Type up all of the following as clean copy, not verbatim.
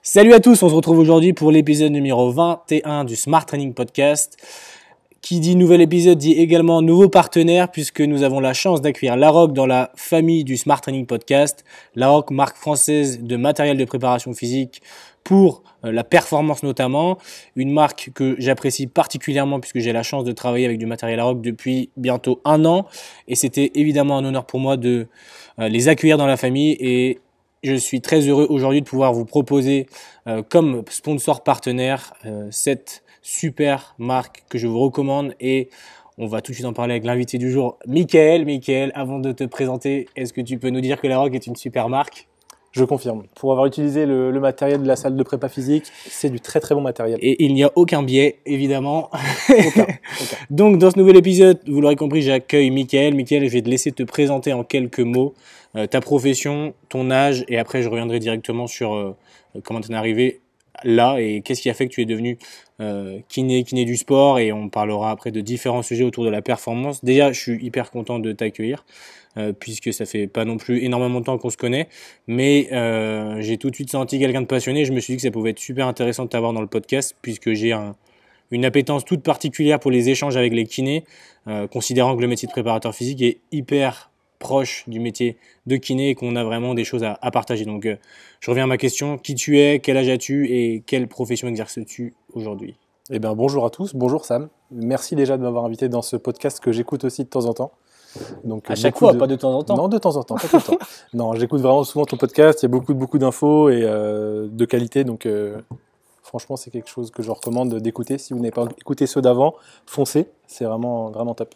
Salut à tous, on se retrouve aujourd'hui pour l'épisode numéro 21 du Smart Training Podcast. Qui dit nouvel épisode dit également nouveau partenaire puisque nous avons la chance d'accueillir Laroque dans la famille du Smart Training Podcast. Laroque, marque française de matériel de préparation physique pour la performance notamment. Une marque que j'apprécie particulièrement puisque j'ai la chance de travailler avec du matériel Laroque depuis bientôt 1 an. Et c'était évidemment un honneur pour moi de les accueillir dans la famille et je suis très heureux aujourd'hui de pouvoir vous proposer comme sponsor partenaire cette super marque que je vous recommande et on va tout de suite en parler avec l'invité du jour, Mickaël. Mickaël, avant de te présenter, est-ce que tu peux nous dire que Laroque est une super marque ? Je confirme. Pour avoir utilisé le matériel de la salle de prépa physique, c'est du très très bon matériel. Et il n'y a aucun biais, évidemment. Aucun. Donc dans ce nouvel épisode, vous l'aurez compris, j'accueille Mickaël. Mickaël, je vais te laisser te présenter en quelques mots ta profession, ton âge, et après je reviendrai directement sur comment tu es arrivé là et qu'est-ce qui a fait que tu es devenu kiné du sport, et on parlera après de différents sujets autour de la performance. Déjà, je suis hyper content de t'accueillir puisque ça fait pas non plus énormément de temps qu'on se connaît, mais j'ai tout de suite senti quelqu'un de passionné. Je me suis dit que ça pouvait être super intéressant de t'avoir dans le podcast puisque j'ai une appétence toute particulière pour les échanges avec les kinés, considérant que le métier de préparateur physique est hyper proche du métier de kiné et qu'on a vraiment des choses à partager. Donc, je reviens à ma question. Qui tu es, quel âge as-tu et quelle profession exerces-tu aujourd'hui ? Eh bien, bonjour à tous. Bonjour Sam. Merci déjà de m'avoir invité dans ce podcast que j'écoute aussi de temps en temps. Donc, à chaque fois, pas de temps en temps ? Non, de temps en temps, pas tout le temps. Non, j'écoute vraiment souvent ton podcast. Il y a beaucoup d'infos et de qualité. Donc, franchement, c'est quelque chose que je recommande d'écouter. Si vous n'avez pas écouté ceux d'avant, foncez. C'est vraiment top.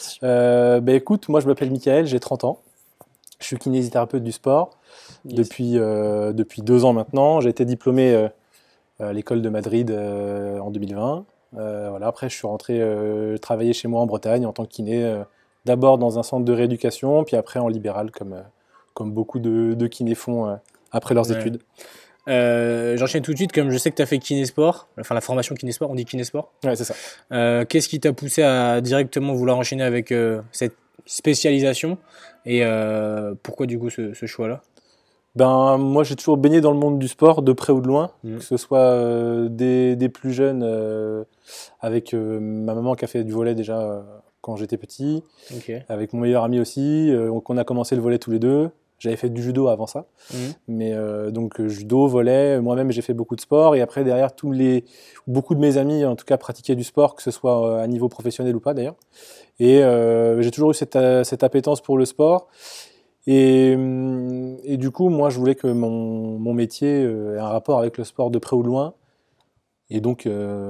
Écoute, moi, je m'appelle Mickaël, j'ai 30 ans. Je suis kinésithérapeute du sport depuis 2 ans maintenant. J'ai été diplômé à l'école de Madrid en 2020. Après, je suis rentré travailler chez moi en Bretagne en tant que kiné, d'abord dans un centre de rééducation, puis après en libéral, comme beaucoup de kinés font après leurs études. J'enchaîne tout de suite, comme je sais que tu as fait kinésport, enfin la formation kinésport, on dit kinésport. Ouais, c'est ça. Qu'est-ce qui t'a poussé à directement vouloir enchaîner avec cette spécialisation et pourquoi du coup ce choix-là ? Moi, j'ai toujours baigné dans le monde du sport, de près ou de loin, que ce soit des plus jeunes, avec ma maman qui a fait du volley déjà quand j'étais petit, avec mon meilleur ami aussi, on a commencé le volley tous les deux. J'avais fait du judo avant ça, mais donc judo, volley, moi-même j'ai fait beaucoup de sport, et après derrière beaucoup de mes amis en tout cas pratiquaient du sport, que ce soit à niveau professionnel ou pas d'ailleurs, et j'ai toujours eu cette appétence pour le sport. Et du coup, moi, je voulais que mon métier ait un rapport avec le sport de près ou de loin. Et donc,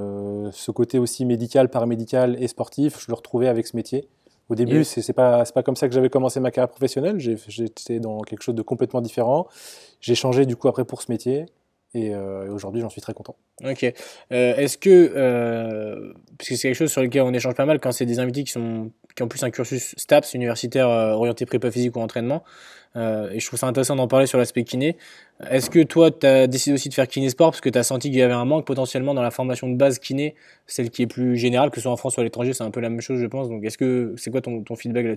ce côté aussi médical, paramédical et sportif, je le retrouvais avec ce métier. Au début, c'est pas comme ça que j'avais commencé ma carrière professionnelle. J'étais dans quelque chose de complètement différent. J'ai changé du coup après pour ce métier. Et aujourd'hui, j'en suis très content. Ok. Est-ce que, parce que c'est quelque chose sur lequel on échange pas mal quand c'est des invités qui ont plus un cursus STAPS, universitaire orienté prépa physique ou entraînement, et je trouve ça intéressant d'en parler sur l'aspect kiné. Est-ce que toi, tu as décidé aussi de faire kiné sport parce que tu as senti qu'il y avait un manque potentiellement dans la formation de base kiné, celle qui est plus générale, que ce soit en France ou à l'étranger, c'est un peu la même chose, je pense. Donc, c'est quoi ton feedback là-dessus ?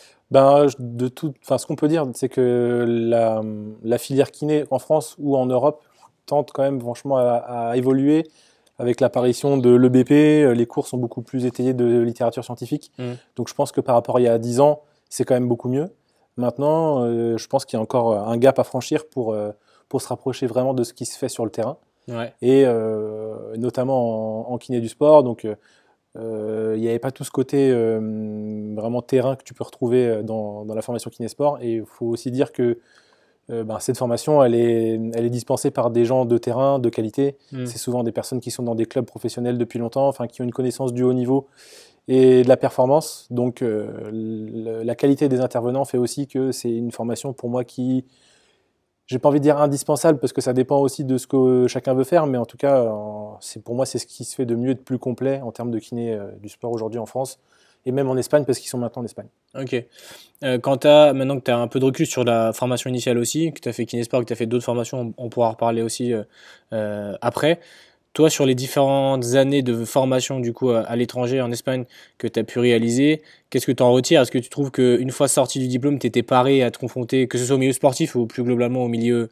Ce qu'on peut dire, c'est que la filière kiné en France ou en Europe tente quand même franchement à évoluer avec l'apparition de l'EBP. Les cours sont beaucoup plus étayés de littérature scientifique. Donc je pense que par rapport à il y a 10 ans, c'est quand même beaucoup mieux. Maintenant, je pense qu'il y a encore un gap à franchir pour se rapprocher vraiment de ce qui se fait sur le terrain. Ouais. Et notamment en kiné du sport. Donc il n'y avait pas tout ce côté vraiment terrain que tu peux retrouver dans la formation kiné-sport. Et il faut aussi dire que cette formation, elle est dispensée par des gens de terrain, de qualité. C'est souvent des personnes qui sont dans des clubs professionnels depuis longtemps, enfin qui ont une connaissance du haut niveau et de la performance. Donc la qualité des intervenants fait aussi que c'est une formation pour moi qui, j'ai pas envie de dire indispensable parce que ça dépend aussi de ce que chacun veut faire, mais en tout cas, pour moi, c'est ce qui se fait de mieux et de plus complet en termes de kiné du sport aujourd'hui en France et même en Espagne parce qu'ils sont maintenant en Espagne. Ok. Maintenant que tu as un peu de recul sur la formation initiale aussi, que tu as fait kinésport, que tu as fait d'autres formations, on pourra en reparler aussi après. Toi, sur les différentes années de formation du coup à l'étranger, en Espagne, que tu as pu réaliser, qu'est-ce que tu en retires ? Est-ce que tu trouves qu'une fois sorti du diplôme, tu étais paré à te confronter, que ce soit au milieu sportif ou plus globalement au milieu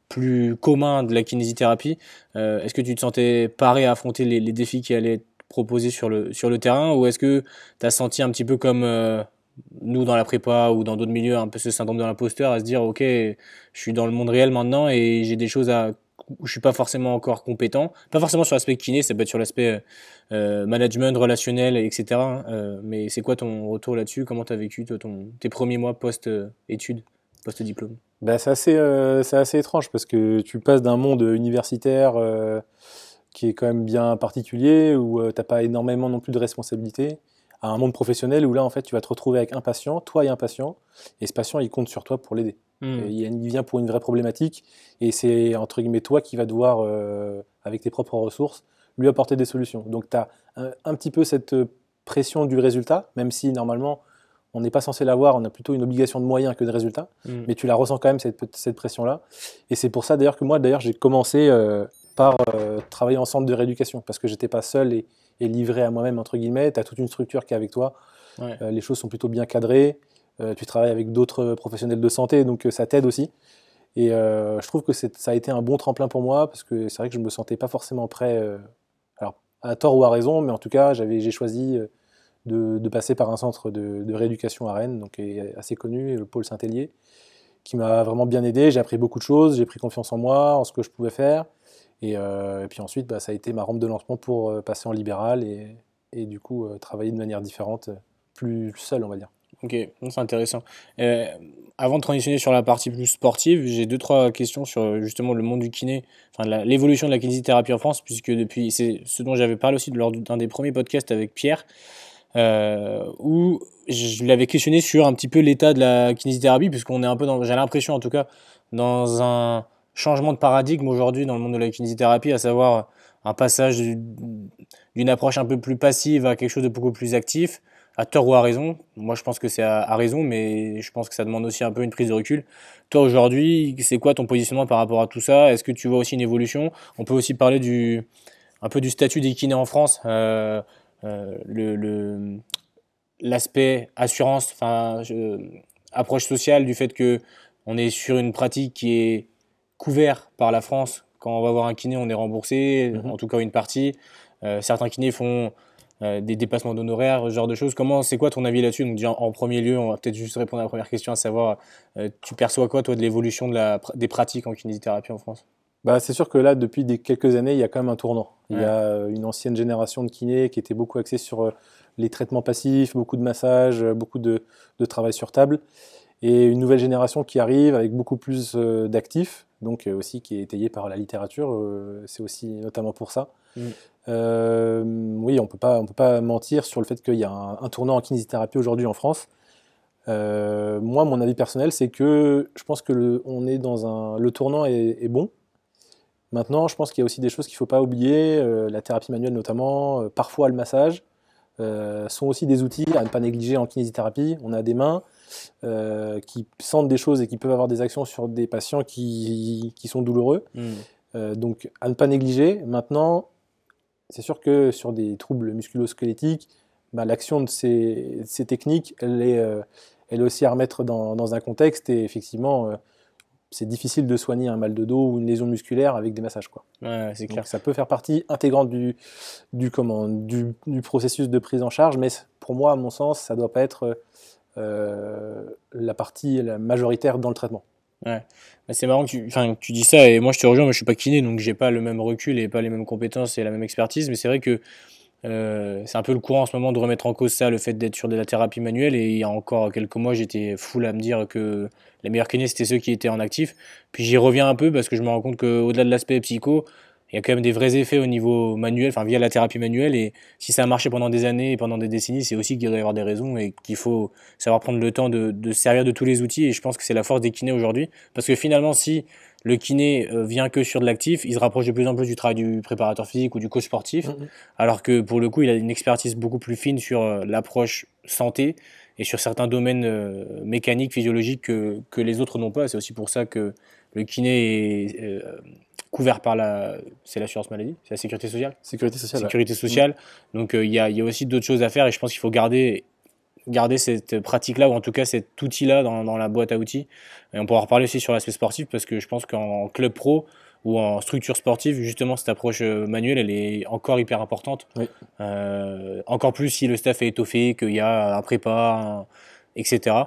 plus commun de la kinésithérapie. Est-ce que tu te sentais paré à affronter les défis qui allaient être proposés sur le terrain, ou est-ce que tu as senti un petit peu comme nous dans la prépa ou dans d'autres milieux, un peu ce syndrome de l'imposteur, à se dire ok, je suis dans le monde réel maintenant et j'ai des choses où je suis pas forcément encore compétent, pas forcément sur l'aspect kiné, ça peut être sur l'aspect management, relationnel, etc. Mais c'est quoi ton retour là-dessus? Comment tu as vécu toi, tes premiers mois post-études, post-diplôme? Bah, c'est assez étrange parce que tu passes d'un monde universitaire qui est quand même bien particulier, où t'as pas énormément non plus de responsabilités, à un monde professionnel où là, en fait, tu vas te retrouver avec un patient, toi et un patient, et ce patient, il compte sur toi pour l'aider. Et il vient pour une vraie problématique, et c'est, entre guillemets, toi qui vas devoir, avec tes propres ressources, lui apporter des solutions. Donc, tu as un petit peu cette pression du résultat, même si, normalement, on n'est pas censé l'avoir, on a plutôt une obligation de moyens que de résultats, mais tu la ressens quand même, cette pression-là. Et c'est pour ça, d'ailleurs, que moi, j'ai commencé par travailler en centre de rééducation, parce que j'étais pas seul et livré à moi-même, entre guillemets. Tu as toute une structure qui est avec toi. Ouais. Les choses sont plutôt bien cadrées. Tu travailles avec d'autres professionnels de santé, donc ça t'aide aussi. Et je trouve que ça a été un bon tremplin pour moi, parce que c'est vrai que je me sentais pas forcément prêt, alors à tort ou à raison, mais en tout cas, j'ai choisi de passer par un centre de rééducation à Rennes, donc qui est assez connu, le pôle Saint-Hélier, qui m'a vraiment bien aidé. J'ai appris beaucoup de choses, j'ai pris confiance en moi, en ce que je pouvais faire. Et puis ensuite, ça a été ma rampe de lancement pour passer en libéral et du coup travailler de manière différente, plus seul, on va dire. Ok, bon, c'est intéressant. Euh, Avant de transitionner sur la partie plus sportive, j'ai deux, trois questions sur justement le monde du kiné, enfin l'évolution de la kinésithérapie en France, puisque depuis, c'est ce dont j'avais parlé aussi lors d'un des premiers podcasts avec Pierre, où je l'avais questionné sur un petit peu l'état de la kinésithérapie, puisqu'on est un peu j'ai l'impression en tout cas, dans un changement de paradigme aujourd'hui dans le monde de la kinésithérapie, à savoir un passage d'une approche un peu plus passive à quelque chose de beaucoup plus actif, à tort ou à raison. Moi, je pense que c'est à raison, mais je pense que ça demande aussi un peu une prise de recul. Toi, aujourd'hui, c'est quoi ton positionnement par rapport à tout ça? Est-ce que tu vois aussi une évolution? On peut aussi parler un peu du statut des kinés en France, euh, le, le- l'aspect assurance, approche sociale du fait que on est sur une pratique qui est couverte par la France. Quand on va voir un kiné, on est remboursé, en tout cas une partie. Certains kinés font des dépassements d'honoraires, ce genre de choses. C'est quoi ton avis là-dessus? Donc déjà, en premier lieu, on va peut-être juste répondre à la première question, à savoir, tu perçois quoi toi de l'évolution des pratiques en kinésithérapie en France? C'est sûr que là, depuis quelques années, il y a quand même un tournant. Il y Ouais. a une ancienne génération de kinés qui était beaucoup axée sur les traitements passifs, beaucoup de massages, beaucoup de travail sur table, et une nouvelle génération qui arrive avec beaucoup plus d'actifs, donc aussi qui est étayée par la littérature. C'est aussi notamment pour ça. Mm. Oui, on peut pas mentir sur le fait qu'il y a un tournant en kinésithérapie aujourd'hui en France. Moi, mon avis personnel, c'est que je pense que on est le tournant est bon. Maintenant, je pense qu'il y a aussi des choses qu'il ne faut pas oublier, la thérapie manuelle notamment, parfois le massage, sont aussi des outils à ne pas négliger en kinésithérapie. On a des mains qui sentent des choses et qui peuvent avoir des actions sur des patients qui sont douloureux. Mm. Donc à ne pas négliger. Maintenant, c'est sûr que sur des troubles musculo-squelettiques, l'action de ces techniques, elle est aussi à remettre dans un contexte, et effectivement, c'est difficile de soigner un mal de dos ou une lésion musculaire avec des massages, quoi. Ouais, c'est clair. Donc ça peut faire partie intégrante du processus de prise en charge, mais pour moi, à mon sens, ça ne doit pas être la majoritaire dans le traitement. Ouais. C'est marrant que tu dis ça, et moi je te rejoins, moi je suis pas kiné, donc j'ai pas le même recul et pas les mêmes compétences et la même expertise, mais c'est vrai que c'est un peu le courant en ce moment de remettre en cause ça, le fait d'être sur de la thérapie manuelle. Et il y a encore quelques mois, j'étais full à me dire que les meilleurs kinés, c'était ceux qui étaient en actif. Puis j'y reviens un peu parce que je me rends compte qu'au-delà de l'aspect psycho, il y a quand même des vrais effets au niveau manuel, enfin via la thérapie manuelle. Et si ça a marché pendant des années et pendant des décennies, c'est aussi qu'il doit y avoir des raisons et qu'il faut savoir prendre le temps de se servir de tous les outils. Et je pense que c'est la force des kinés aujourd'hui. Parce que finalement, si le kiné vient que sur de l'actif, il se rapproche de plus en plus du travail du préparateur physique ou du coach sportif, alors que pour le coup, il a une expertise beaucoup plus fine sur l'approche santé et sur certains domaines mécaniques, physiologiques que les autres n'ont pas. C'est aussi pour ça que le kiné est couvert par c'est l'assurance maladie, c'est la sécurité sociale. Sécurité sociale. Sécurité sociale. Donc il y a aussi d'autres choses à faire, et je pense qu'il faut garder garder cette pratique-là, ou en tout cas cet outil-là dans la boîte à outils. Et on pourra reparler aussi sur l'aspect sportif, parce que je pense qu'en club pro ou en structure sportive, justement, cette approche manuelle, elle est encore hyper importante. Oui. Encore plus si le staff est étoffé, qu'il y a un prépa, etc.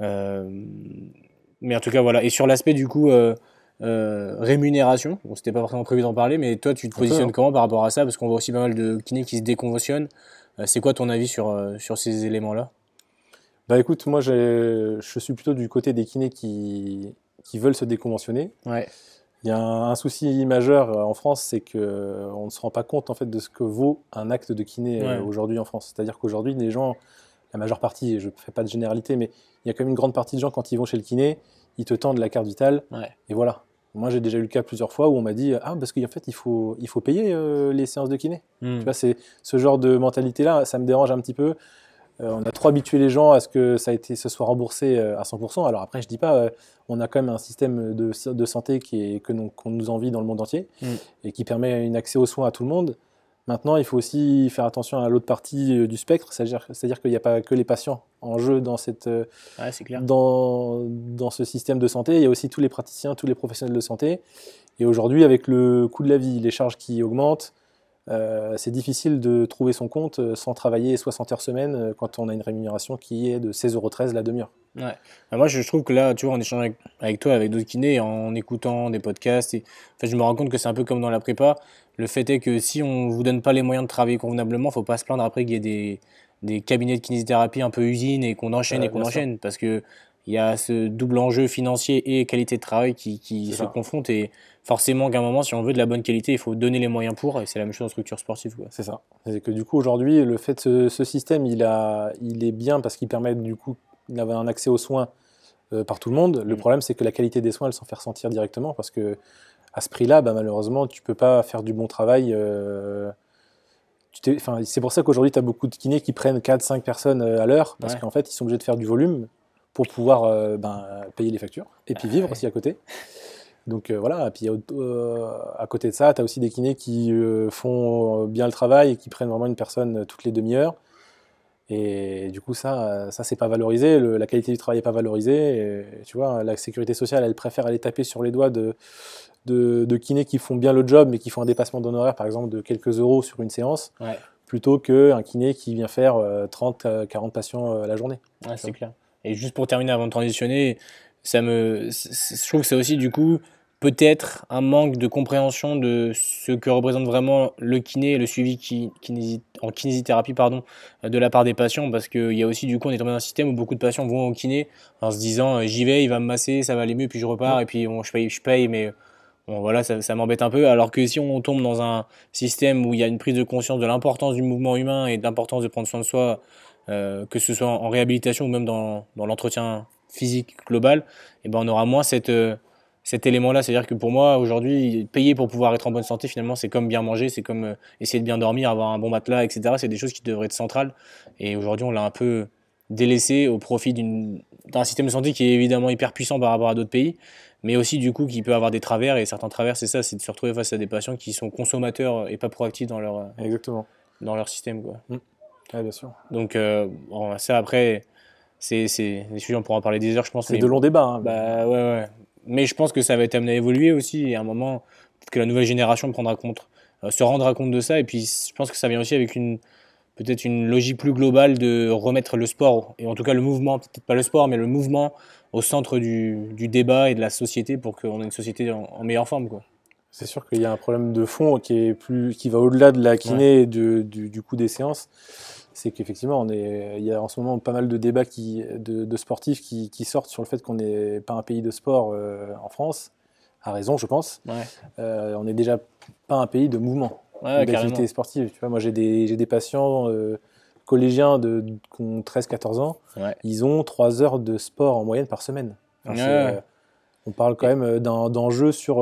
Mais en tout cas, voilà. Et sur l'aspect, du coup, rémunération, bon, c'était pas forcément prévu d'en parler, mais toi, tu te positionnes comment par rapport à ça? Parce qu'on voit aussi pas mal de kinés qui se déconventionnent. C'est quoi ton avis sur ces éléments-là? Bah écoute, moi je suis plutôt du côté des kinés qui veulent se déconventionner. Ouais. Il y a un souci majeur en France, c'est qu'on ne se rend pas compte en fait de ce que vaut un acte de kiné Ouais. aujourd'hui en France. C'est-à-dire qu'aujourd'hui, les gens, la majeure partie, je ne fais pas de généralité, mais il y a quand même une grande partie de gens, quand ils vont chez le kiné, ils te tendent la carte vitale, Ouais. et voilà. Moi, j'ai déjà eu le cas plusieurs fois où on m'a dit « Ah, parce qu'en fait, il faut payer les séances de kiné. Tu vois, c'est ce genre de mentalité-là, ça me dérange un petit peu. On a trop habitué les gens à ce que ce soit remboursé à 100%. Alors après, je dis pas, on a quand même un système de santé qu'on nous envie dans le monde entier et qui permet un accès aux soins à tout le monde. Maintenant, il faut aussi faire attention à l'autre partie du spectre, c'est-à-dire qu'il n'y a pas que les patients en jeu dans c'est clair. Dans ce système de santé. Il y a aussi tous les praticiens, tous les professionnels de santé. Et aujourd'hui, avec le coût de la vie, les charges qui augmentent, c'est difficile de trouver son compte sans travailler 60 heures semaine quand on a une rémunération qui est de 16,13 € la demi-heure. Ouais. Moi, je trouve que là, tu vois, en échangeant avec toi, avec d'autres kinés, en écoutant des podcasts, je me rends compte que c'est un peu comme dans la prépa. Le fait est que si on vous donne pas les moyens de travailler convenablement, faut pas se plaindre après qu'il y ait des cabinets de kinésithérapie un peu usines et qu'on enchaîne, parce que il y a ce double enjeu financier et qualité de travail qui se confrontent, et forcément qu'à un moment, si on veut de la bonne qualité, il faut donner les moyens pour, et c'est la même chose en structure sportive, quoi. C'est ça. C'est que du coup, aujourd'hui, le fait de ce système, il est bien parce qu'il permet du coup d'avoir un accès aux soins par tout le monde. Le problème, c'est que la qualité des soins, elle s'en fait ressentir directement parce que à ce prix-là, malheureusement, tu peux pas faire du bon travail. C'est pour ça qu'aujourd'hui, tu as beaucoup de kinés qui prennent 4-5 personnes à l'heure parce qu'en fait, ils sont obligés de faire du volume pour pouvoir payer les factures et puis vivre aussi à côté. Donc voilà, et puis à côté de ça, tu as aussi des kinés qui font bien le travail et qui prennent vraiment une personne toutes les demi-heures. Et du coup, ça c'est pas valorisé, la qualité du travail n'est pas valorisée. Et, tu vois, la sécurité sociale, elle préfère aller taper sur les doigts de kinés qui font bien le job, mais qui font un dépassement d'honoraires, par exemple, de quelques euros sur une séance, plutôt qu'un kiné qui vient faire 30-40 patients la journée. Ouais, c'est clair. Et juste pour terminer, avant de transitionner, je trouve que c'est aussi, du coup, peut-être un manque de compréhension de ce que représente vraiment le kiné et le suivi en kinésithérapie, de la part des patients, parce qu'il y a aussi, du coup, on est tombé dans un système où beaucoup de patients vont au kiné en se disant j'y vais, il va me masser, ça va aller mieux, puis je repars, et puis je paye, mais bon, voilà, ça m'embête un peu. Alors que si on tombe dans un système où il y a une prise de conscience de l'importance du mouvement humain et de l'importance de prendre soin de soi, que ce soit en réhabilitation ou même dans l'entretien physique global, et on aura moins cet élément-là. C'est-à-dire que pour moi, aujourd'hui, payer pour pouvoir être en bonne santé, finalement, c'est comme bien manger, c'est comme essayer de bien dormir, avoir un bon matelas, etc. C'est des choses qui devraient être centrales. Et aujourd'hui, on l'a un peu délaissé au profit d'un système de santé qui est évidemment hyper puissant par rapport à d'autres pays, mais aussi du coup qui peut avoir des travers. Et certains travers, c'est ça, c'est de se retrouver face à des patients qui sont consommateurs et pas proactifs dans leur système, quoi. Ouais, bien sûr. Donc ça, après, c'est des sujets, on pourra en parler des heures, je pense. C'est de longs débats. Ouais. Mais je pense que ça va être amené à évoluer aussi, et à un moment, peut-être que la nouvelle génération se rendra compte de ça. Et puis, je pense que ça vient aussi avec peut-être une logique plus globale de remettre le sport, et en tout cas le mouvement, peut-être pas le sport, mais le mouvement au centre du débat et de la société, pour qu'on ait une société en meilleure forme, quoi. C'est sûr qu'il y a un problème de fond qui va au-delà de la kiné et du coût des séances. C'est qu'effectivement, il y a en ce moment pas mal de débats de sportifs qui sortent sur le fait qu'on n'est pas un pays de sport en France, à raison, je pense. On n'est déjà pas un pays de mouvement, d'activité sportive. Tu vois, moi, j'ai des patients collégiens qui ont 13-14 ans. Ils ont 3 heures de sport en moyenne par semaine. On parle quand même d'enjeux sur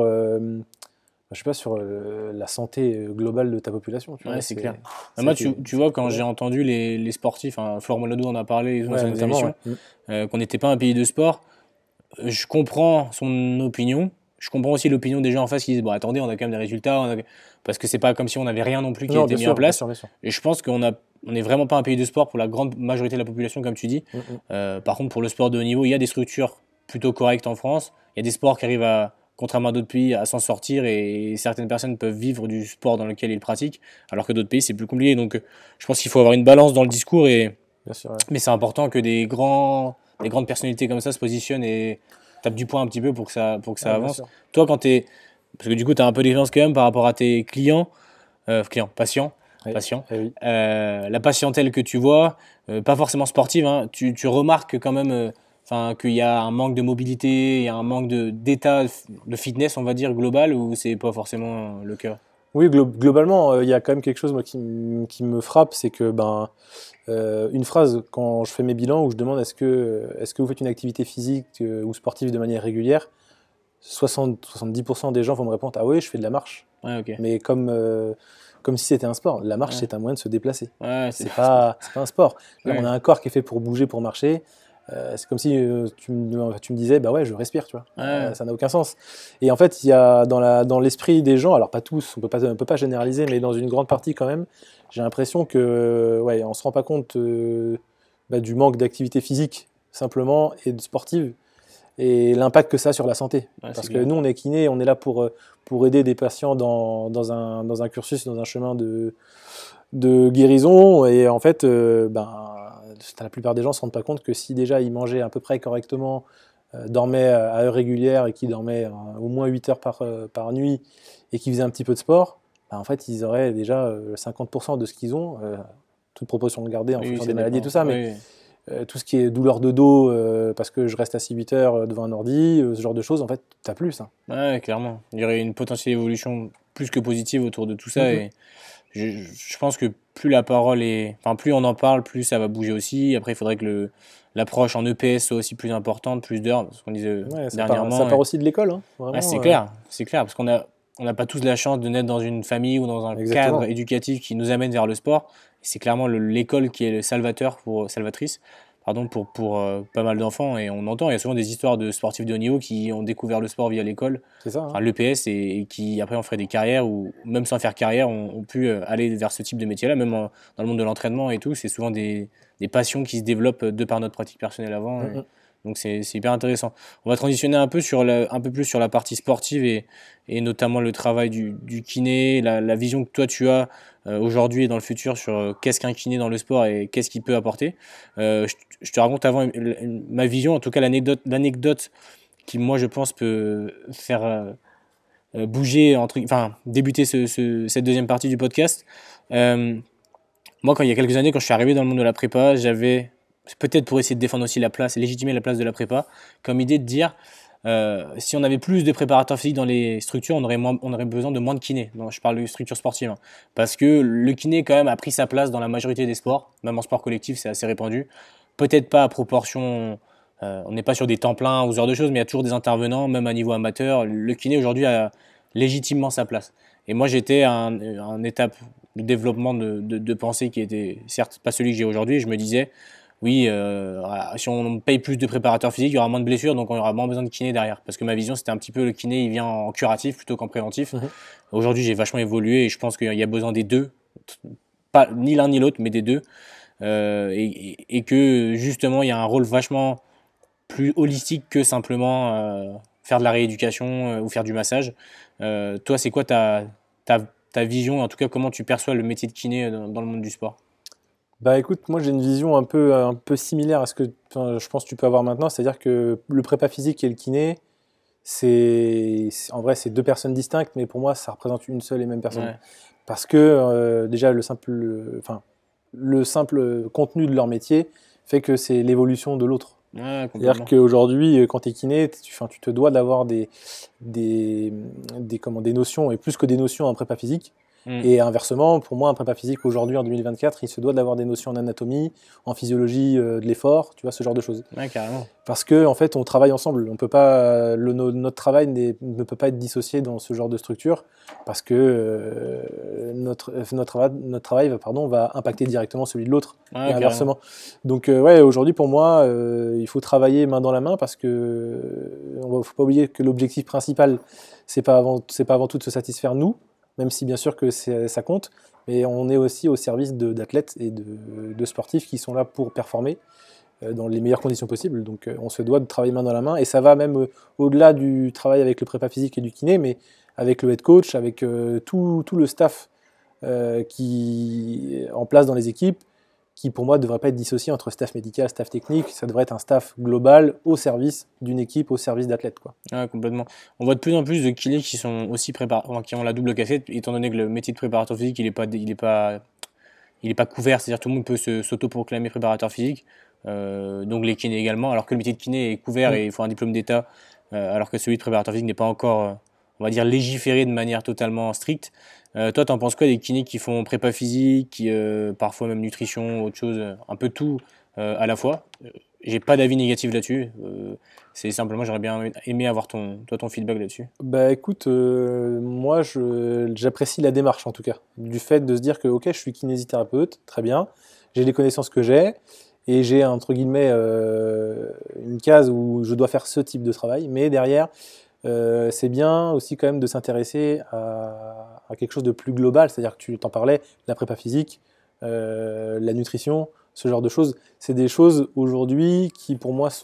la santé globale de ta population. Tu vois, c'est clair. Moi, tu vois, quand j'ai entendu les sportifs, Florent Monodou en a parlé dans ses émissions, qu'on n'était pas un pays de sport, je comprends son opinion, je comprends aussi l'opinion des gens en face qui disent bon, attendez, on a quand même des résultats, parce que c'est pas comme si on n'avait rien non plus qui était mis en place. Bien sûr. Et je pense qu'on n'est vraiment pas un pays de sport pour la grande majorité de la population, comme tu dis. Par contre, pour le sport de haut niveau, il y a des structures plutôt correctes en France. Il y a des sports qui arrivent contrairement à d'autres pays, à s'en sortir, et certaines personnes peuvent vivre du sport dans lequel ils pratiquent, alors que d'autres pays, c'est plus compliqué. Donc, je pense qu'il faut avoir une balance dans le discours, Bien sûr, ouais. mais c'est important que des grandes personnalités comme ça se positionnent et tapent du poing un petit peu pour que ça avance. Toi, parce que du coup, tu as un peu d'expérience quand même par rapport à tes patients, Oui. la patientèle que tu vois, pas forcément sportive, hein, tu remarques quand même qu'il y a un manque de mobilité, il y a un manque d'état de fitness, on va dire, global, ou c'est pas forcément le cas? Oui, globalement, il y a quand même quelque chose moi, qui me frappe, c'est que une phrase quand je fais mes bilans où je demande est-ce que vous faites une activité physique ou sportive de manière régulière, 70% des gens vont me répondre ah oui, je fais de la marche. Ouais, ok. Mais comme si c'était un sport. La marche, c'est un moyen de se déplacer. Ouais, c'est pas un sport. Là, Ouais. on a un corps qui est fait pour bouger, pour marcher. C'est comme si tu me disais bah ouais, je respire, tu vois. Ça n'a aucun sens. Et en fait, il y a dans l'esprit des gens, alors pas tous, on peut pas généraliser, mais dans une grande partie quand même, j'ai l'impression que on se rend pas compte du manque d'activité physique simplement et de sportive et l'impact que ça a sur la santé. Parce que nous, on est kiné, on est là pour aider des patients dans un cursus, dans un chemin de guérison. Et en fait, la plupart des gens ne se rendent pas compte que si déjà ils mangeaient à peu près correctement, dormaient à heure régulière et qu'ils dormaient au moins 8 heures par nuit et qu'ils faisaient un petit peu de sport, en fait, ils auraient déjà 50% de ce qu'ils ont, toute proportion gardée en fonction des maladies et tout ça. Mais tout ce qui est douleur de dos parce que je reste assis 8 heures devant un ordi, ce genre de choses, en fait, tu n'as plus ça. Ouais, clairement. Il y aurait une potentielle évolution plus que positive autour de tout ça. Et je pense que plus la parole plus on en parle, plus ça va bouger aussi. Après, il faudrait que l'approche en EPS soit aussi plus importante, plus d'heures, ce qu'on disait dernièrement. Ça part aussi de l'école, hein, vraiment. C'est clair, parce qu'on n'a pas tous la chance de naître dans une famille ou dans un cadre éducatif qui nous amène vers le sport. C'est clairement l'école qui est le salvatrice pour pas mal d'enfants. Et on entend, il y a souvent des histoires de sportifs de haut niveau qui ont découvert le sport via l'école, l'EPS, et qui après ont fait des carrières, ou même sans faire carrière, ont pu aller vers ce type de métier-là, même dans le monde de l'entraînement et tout. C'est souvent des passions qui se développent de par notre pratique personnelle avant. Donc c'est hyper intéressant. On va transitionner un peu plus sur la partie sportive et notamment le travail du kiné, la vision que toi tu as aujourd'hui et dans le futur sur qu'est-ce qu'un kiné dans le sport et qu'est-ce qu'il peut apporter. Je te raconte avant ma vision, en tout cas l'anecdote qui, moi, je pense peut faire bouger, débuter cette deuxième partie du podcast. Moi, il y a quelques années, quand je suis arrivé dans le monde de la prépa, j'avais, peut-être pour essayer de défendre aussi la place et légitimer la place de la prépa, comme idée de dire si on avait plus de préparateurs physiques dans les structures, on aurait besoin de moins de kinés. Non, je parle de structures sportives, hein. Parce que le kiné quand même a pris sa place dans la majorité des sports, même en sport collectif, c'est assez répandu. Peut-être pas à proportion, on n'est pas sur des temps pleins ou ce genre de choses, mais il y a toujours des intervenants, même à niveau amateur. Le kiné aujourd'hui a légitimement sa place. Et moi, j'étais à une étape de développement de pensée qui était certes pas celui que j'ai aujourd'hui. Je me disais, oui, si on paye plus de préparateurs physiques, il y aura moins de blessures, donc on aura moins besoin de kiné derrière. Parce que ma vision, c'était un petit peu le kiné, il vient en curatif plutôt qu'en préventif. Aujourd'hui, j'ai vachement évolué et je pense qu'il y a besoin des deux. Pas ni l'un ni l'autre, mais des deux. Et que justement, il y a un rôle vachement plus holistique que simplement faire de la rééducation ou faire du massage. Toi, c'est quoi ta vision, et en tout cas, comment tu perçois le métier de kiné dans le monde du sport? Écoute, moi j'ai une vision un peu similaire à ce que je pense que tu peux avoir maintenant, c'est-à-dire que le prépa physique et le kiné, en vrai c'est deux personnes distinctes, mais pour moi ça représente une seule et même personne. Ouais. Parce que déjà le simple contenu de leur métier fait que c'est l'évolution de l'autre. Ouais, c'est-à-dire qu'aujourd'hui, quand tu es kiné, tu te dois d'avoir des notions, et plus que des notions en prépa physique, Et inversement, pour moi, un prépa physique aujourd'hui, en 2024, il se doit d'avoir des notions en anatomie, en physiologie de l'effort, tu vois, ce genre de choses. Ouais, carrément. Parce que en fait, on travaille ensemble. On peut pas, notre travail ne peut pas être dissocié dans ce genre de structure, parce que notre travail va impacter directement celui de l'autre, Ouais, et inversement. Donc ouais, aujourd'hui, pour moi, il faut travailler main dans la main, parce que faut pas oublier que l'objectif principal, c'est pas avant tout de se satisfaire nous, même si bien sûr que ça compte, mais on est aussi au service d'athlètes et de sportifs qui sont là pour performer dans les meilleures conditions possibles. Donc on se doit de travailler main dans la main, et ça va même au-delà du travail avec le prépa physique et du kiné, mais avec le head coach, avec tout le staff qui est en place dans les équipes, qui pour moi ne devrait pas être dissocié entre staff médical, staff technique. Ça devrait être un staff global au service d'une équipe, au service d'athlètes, quoi. Ouais, complètement. On voit de plus en plus de kinés qui sont aussi qui ont la double casquette, étant donné que le métier de préparateur physique, il est pas couvert, c'est-à-dire tout le monde peut s'auto-proclamer préparateur physique, donc les kinés également, alors que le métier de kiné est couvert et il faut un diplôme d'État, alors que celui de préparateur physique n'est pas encore, on va dire, légiféré de manière totalement stricte. Toi, t'en penses quoi des kinés qui font prépa physique, qui parfois même nutrition, autre chose, un peu tout à la fois? J'ai pas d'avis négatif là-dessus. C'est simplement, j'aurais bien aimé avoir ton feedback là-dessus. Bah écoute, moi j'apprécie la démarche en tout cas, du fait de se dire que ok, je suis kinésithérapeute, très bien, j'ai les connaissances que j'ai, et j'ai entre guillemets une case où je dois faire ce type de travail, mais derrière, c'est bien aussi quand même de s'intéresser à quelque chose de plus global, c'est-à-dire que tu t'en parlais, la prépa physique, la nutrition, ce genre de choses, c'est des choses aujourd'hui qui pour moi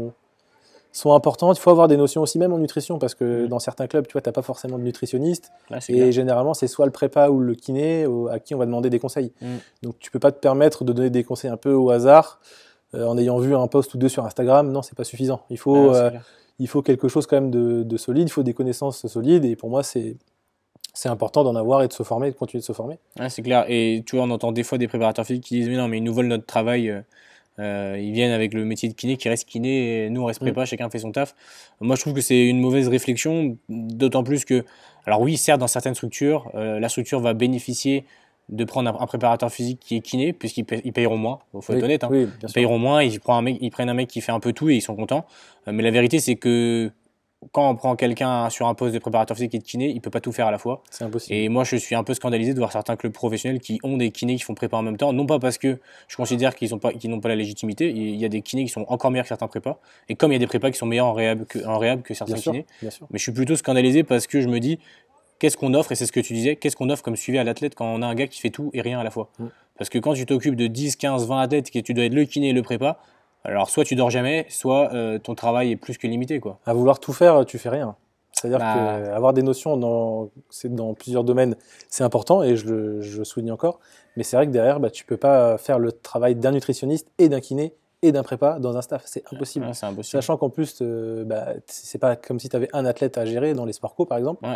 sont importantes. Il faut avoir des notions aussi même en nutrition, parce que dans certains clubs, tu vois, tu n'as pas forcément de nutritionniste, et clair. généralement c'est soit le prépa ou le kiné à qui on va demander des conseils. Donc tu peux pas te permettre de donner des conseils un peu au hasard en ayant vu un post ou deux sur Instagram. Non, c'est pas suffisant. Il faut quelque chose quand même de solide, il faut des connaissances solides, et pour moi c'est important d'en avoir et de se former, de continuer de se former. Ouais, c'est clair. Et tu vois, on entend des fois des préparateurs physiques qui disent mais non, mais ils nous volent notre travail. Ils viennent avec le métier de kiné qui reste kiné, et nous on reste prépa, chacun fait son taf. Moi je trouve que c'est une mauvaise réflexion, d'autant plus que, alors oui, certes, dans certaines structures, la structure va bénéficier de prendre un préparateur physique qui est kiné, puisqu'ils payeront moins, il faut être honnête, hein. Oui, Ils payeront moins, ils prennent un mec qui fait un peu tout et ils sont contents. Mais la vérité c'est que quand on prend quelqu'un sur un poste de préparateur physique et de kiné, il peut pas tout faire à la fois. c'est impossible. Et moi, je suis un peu scandalisé de voir certains clubs professionnels qui ont des kinés qui font prépa en même temps. Non pas parce que je considère qu'ils n'ont pas la légitimité. Il y a des kinés qui sont encore meilleurs que certains prépas. Et comme il y a des prépas qui sont meilleurs en réhab que certains kinés. Bien sûr. Mais je suis plutôt scandalisé parce que je me dis, qu'est-ce qu'on offre, et c'est ce que tu disais, qu'est-ce qu'on offre comme suivi à l'athlète quand on a un gars qui fait tout et rien à la fois. Parce que quand tu t'occupes de 10, 15, 20 athlètes, que tu dois être le kiné et le prépa, alors soit tu dors jamais, soit ton travail est plus que limité, quoi. À vouloir tout faire, tu fais rien. C'est-à-dire qu'avoir des notions dans plusieurs domaines, c'est important, et je le souligne encore. Mais c'est vrai que derrière, tu ne peux pas faire le travail d'un nutritionniste et d'un kiné et d'un prépa dans un staff. C'est impossible. Ouais, c'est impossible. Sachant qu'en plus, c'est pas comme si tu avais un athlète à gérer dans les sport co, par exemple.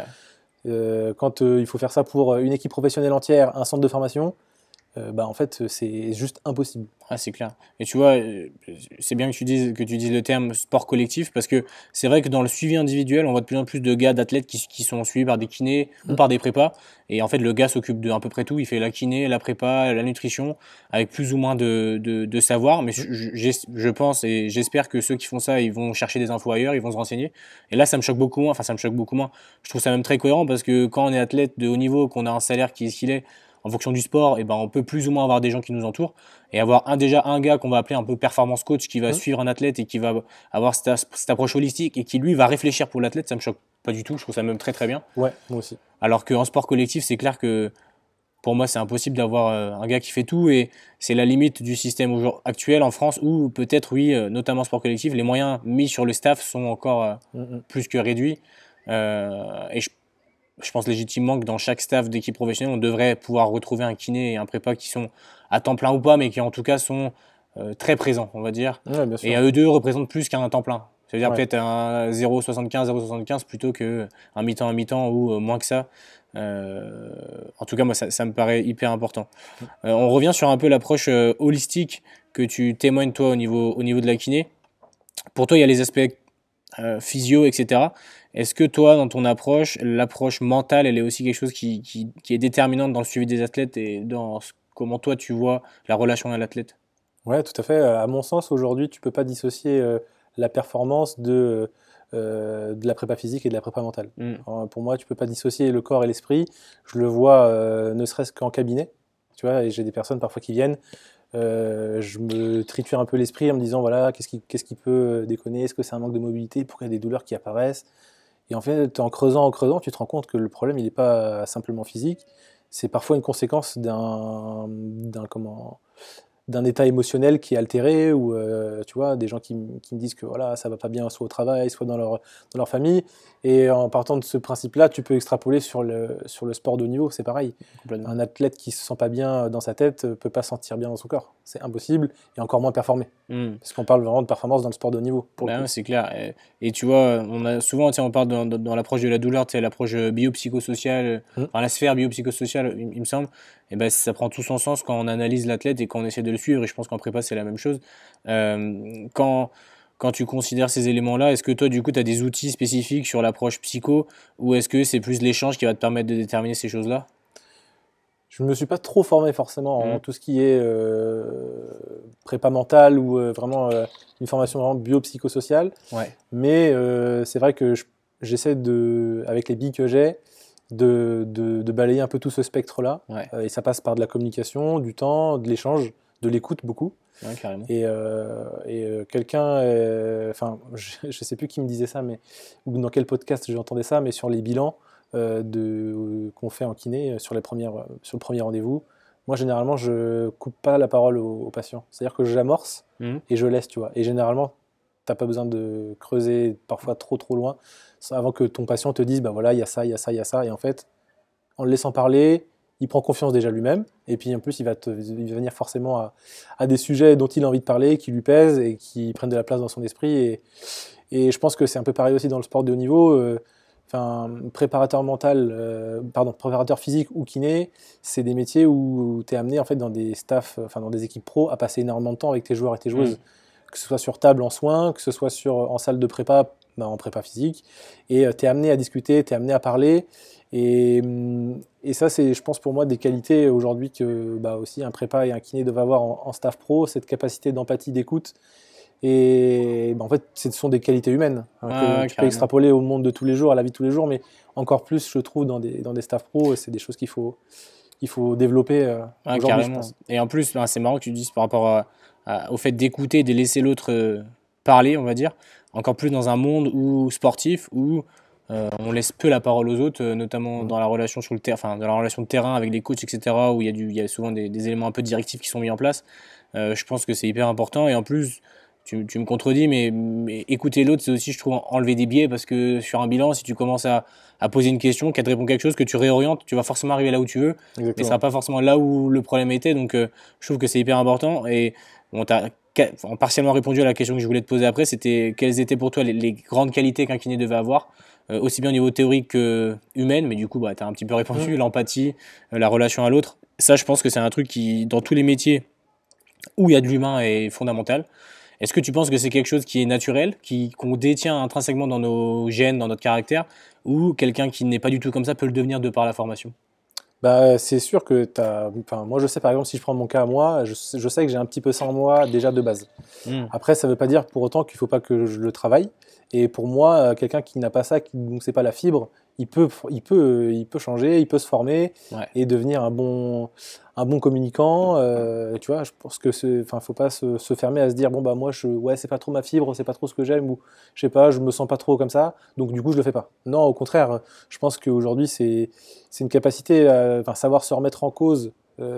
Quand il faut faire ça pour une équipe professionnelle entière, un centre de formation, en fait, c'est juste impossible. Ah, c'est clair. Et tu vois, c'est bien que tu dises le terme sport collectif, parce que c'est vrai que dans le suivi individuel, on voit de plus en plus de gars, d'athlètes qui sont suivis par des kinés ou par des prépas. Et en fait, le gars s'occupe de à peu près tout. Il fait la kiné, la prépa, la nutrition, avec plus ou moins de savoir. Mais je pense et j'espère que ceux qui font ça, ils vont chercher des infos ailleurs, ils vont se renseigner. Et là, ça me choque beaucoup moins. Enfin, ça me choque beaucoup moins. Je trouve ça même très cohérent, parce que quand on est athlète de haut niveau, qu'on a un salaire qui est ce qu'il est, en fonction du sport, et on peut plus ou moins avoir des gens qui nous entourent, et avoir déjà un gars qu'on va appeler un peu performance coach, qui va suivre un athlète et qui va avoir cette approche holistique et qui lui va réfléchir pour l'athlète. Ça me choque pas du tout, je trouve ça même très très bien. Ouais, moi aussi. Alors qu'en sport collectif, c'est clair que pour moi c'est impossible d'avoir un gars qui fait tout, et c'est la limite du système actuel en France, où peut-être notamment en sport collectif, les moyens mis sur le staff sont encore plus que réduits, et je pense légitimement que dans chaque staff d'équipe professionnelle, on devrait pouvoir retrouver un kiné et un prépa qui sont à temps plein ou pas, mais qui en tout cas sont très présents, on va dire. Ouais, bien sûr. Et à eux deux représentent plus qu'un temps plein. C'est-à-dire peut-être un 0,75 plutôt qu'un mi-temps ou moins que ça. En tout cas, moi, ça me paraît hyper important. On revient sur un peu l'approche holistique que tu témoignes, toi, au niveau de la kiné. Pour toi, il y a les aspects physio, etc. Est-ce que toi, dans ton approche, l'approche mentale, elle est aussi quelque chose qui est déterminante dans le suivi des athlètes et dans comment toi tu vois la relation à l'athlète? Ouais, tout à fait. À mon sens, aujourd'hui, tu peux pas dissocier la performance de la prépa physique et de la prépa mentale. Mm. Alors, pour moi, tu peux pas dissocier le corps et l'esprit. Je le vois ne serait-ce qu'en cabinet. Tu vois, et j'ai des personnes parfois qui viennent. Je me triture un peu l'esprit en me disant, voilà, qu'est-ce qui peut déconner? Est-ce que c'est un manque de mobilité? Pourquoi il y a des douleurs qui apparaissent? Et en fait, en creusant, tu te rends compte que le problème, il n'est pas simplement physique. C'est parfois une conséquence d'un état émotionnel qui est altéré, ou tu vois, des gens qui me disent que voilà, ça va pas bien, soit au travail, soit dans leur famille. Et en partant de ce principe-là, tu peux extrapoler sur le sport de haut niveau, c'est pareil. Complètement. Un athlète qui se sent pas bien dans sa tête peut pas se sentir bien dans son corps. C'est impossible, et encore moins performer. Mm. Parce qu'on parle vraiment de performance dans le sport de haut niveau. Ben ouais, c'est clair. Et tu vois, on a souvent, tu sais, on parle dans l'approche de la douleur, tu sais, l'approche biopsychosociale, enfin la sphère biopsychosociale, il me semble. Et ben ça prend tout son sens quand on analyse l'athlète et quand on essaie de le suivre. Et je pense qu'en prépa, c'est la même chose. Quand tu considères ces éléments-là, est-ce que toi, du coup, tu as des outils spécifiques sur l'approche psycho ou est-ce que c'est plus l'échange qui va te permettre de déterminer ces choses-là? Je ne me suis pas trop formé forcément en Mhm. tout ce qui est prépa mentale ou vraiment une formation vraiment biopsychosociale. Ouais, Mais c'est vrai que j'essaie avec les billes que j'ai, de balayer un peu tout ce spectre-là. ouais, Et ça passe par de la communication, du temps, de l'échange, de l'écoute beaucoup. ouais, carrément. Et quelqu'un, enfin, je ne sais plus qui me disait ça, mais ou dans quel podcast j'entendais ça, mais sur les bilans qu'on fait en kiné sur le premier rendez-vous. Moi, généralement, je coupe pas la parole aux patients. C'est-à-dire que j'amorce Mhm. et je laisse, tu vois. Et généralement, t'as pas besoin de creuser parfois trop loin avant que ton patient te dise, bah voilà, il y a ça, il y a ça, il y a ça. Et en fait, en le laissant parler, il prend confiance déjà lui-même. Et puis en plus, il va venir forcément à des sujets dont il a envie de parler, qui lui pèsent et qui prennent de la place dans son esprit. Et je pense que c'est un peu pareil aussi dans le sport de haut niveau. Enfin, préparateur mental, préparateur physique ou kiné, c'est des métiers où tu es amené en fait dans des staffs, enfin dans des équipes pro, à passer énormément de temps avec tes joueurs et tes Mhm. joueuses, que ce soit sur table en soins, que ce soit en salle de prépa, en prépa physique, et tu es amené à discuter, tu es amené à parler, et ça c'est, je pense pour moi, des qualités aujourd'hui que aussi un prépa et un kiné doivent avoir en staff pro, cette capacité d'empathie, d'écoute, et en fait, ce sont des qualités humaines que Ouais, tu peux carrément. extrapoler au monde de tous les jours, à la vie de tous les jours, mais encore plus, je trouve, dans des staff pro, c'est des choses qu'il faut développer Ouais, aujourd'hui, je carrément. pense. Et en plus, ben, c'est marrant que tu dises par rapport au fait d'écouter, de laisser l'autre parler, on va dire. Encore plus dans un monde où sportif où on laisse peu la parole aux autres, notamment Mm. dans la relation sur le terrain, enfin dans la relation de terrain avec les coachs, etc. Où il y a souvent des éléments un peu directifs qui sont mis en place. Je pense que c'est hyper important. Et en plus, tu me contredis, mais écouter l'autre, c'est aussi, je trouve, enlever des biais parce que sur un bilan, si tu commences à poser une question, qu'elle te répond quelque chose, que tu réorientes, tu vas forcément arriver là où tu veux mais ce sera Exactement. pas forcément là où le problème était. Donc, je trouve que c'est hyper important. Et bon, tu as partiellement répondu à la question que je voulais te poser après. C'était quelles étaient pour toi les grandes qualités qu'un kiné devait avoir, aussi bien au niveau théorique que humaine. Mais du coup, bah, tu as un petit peu Mm. répondu. L'empathie, la relation à l'autre. Ça, je pense que c'est un truc qui, dans tous les métiers où il y a de l'humain, est fondamental. Est-ce que tu penses que c'est quelque chose qui est naturel, qu'on détient intrinsèquement dans nos gènes, dans notre caractère, ou quelqu'un qui n'est pas du tout comme ça peut le devenir de par la formation? C'est sûr que enfin, moi, je sais par exemple, si je prends mon cas à moi, je sais que j'ai un petit peu ça en moi déjà de base. Hmm. Après, ça ne veut pas dire pour autant qu'il ne faut pas que je le travaille. Et pour moi, quelqu'un qui n'a pas ça, donc c'est pas la fibre, il peut changer, il peut se former Ouais. et devenir un bon communicant. Tu vois, je pense que enfin, faut pas se fermer à se dire bon bah moi ouais, c'est pas trop ma fibre, c'est pas trop ce que j'aime, ou je sais pas, je me sens pas trop comme ça, donc du coup je le fais pas. Non, au contraire, je pense qu'aujourd'hui c'est une capacité à enfin, savoir se remettre en cause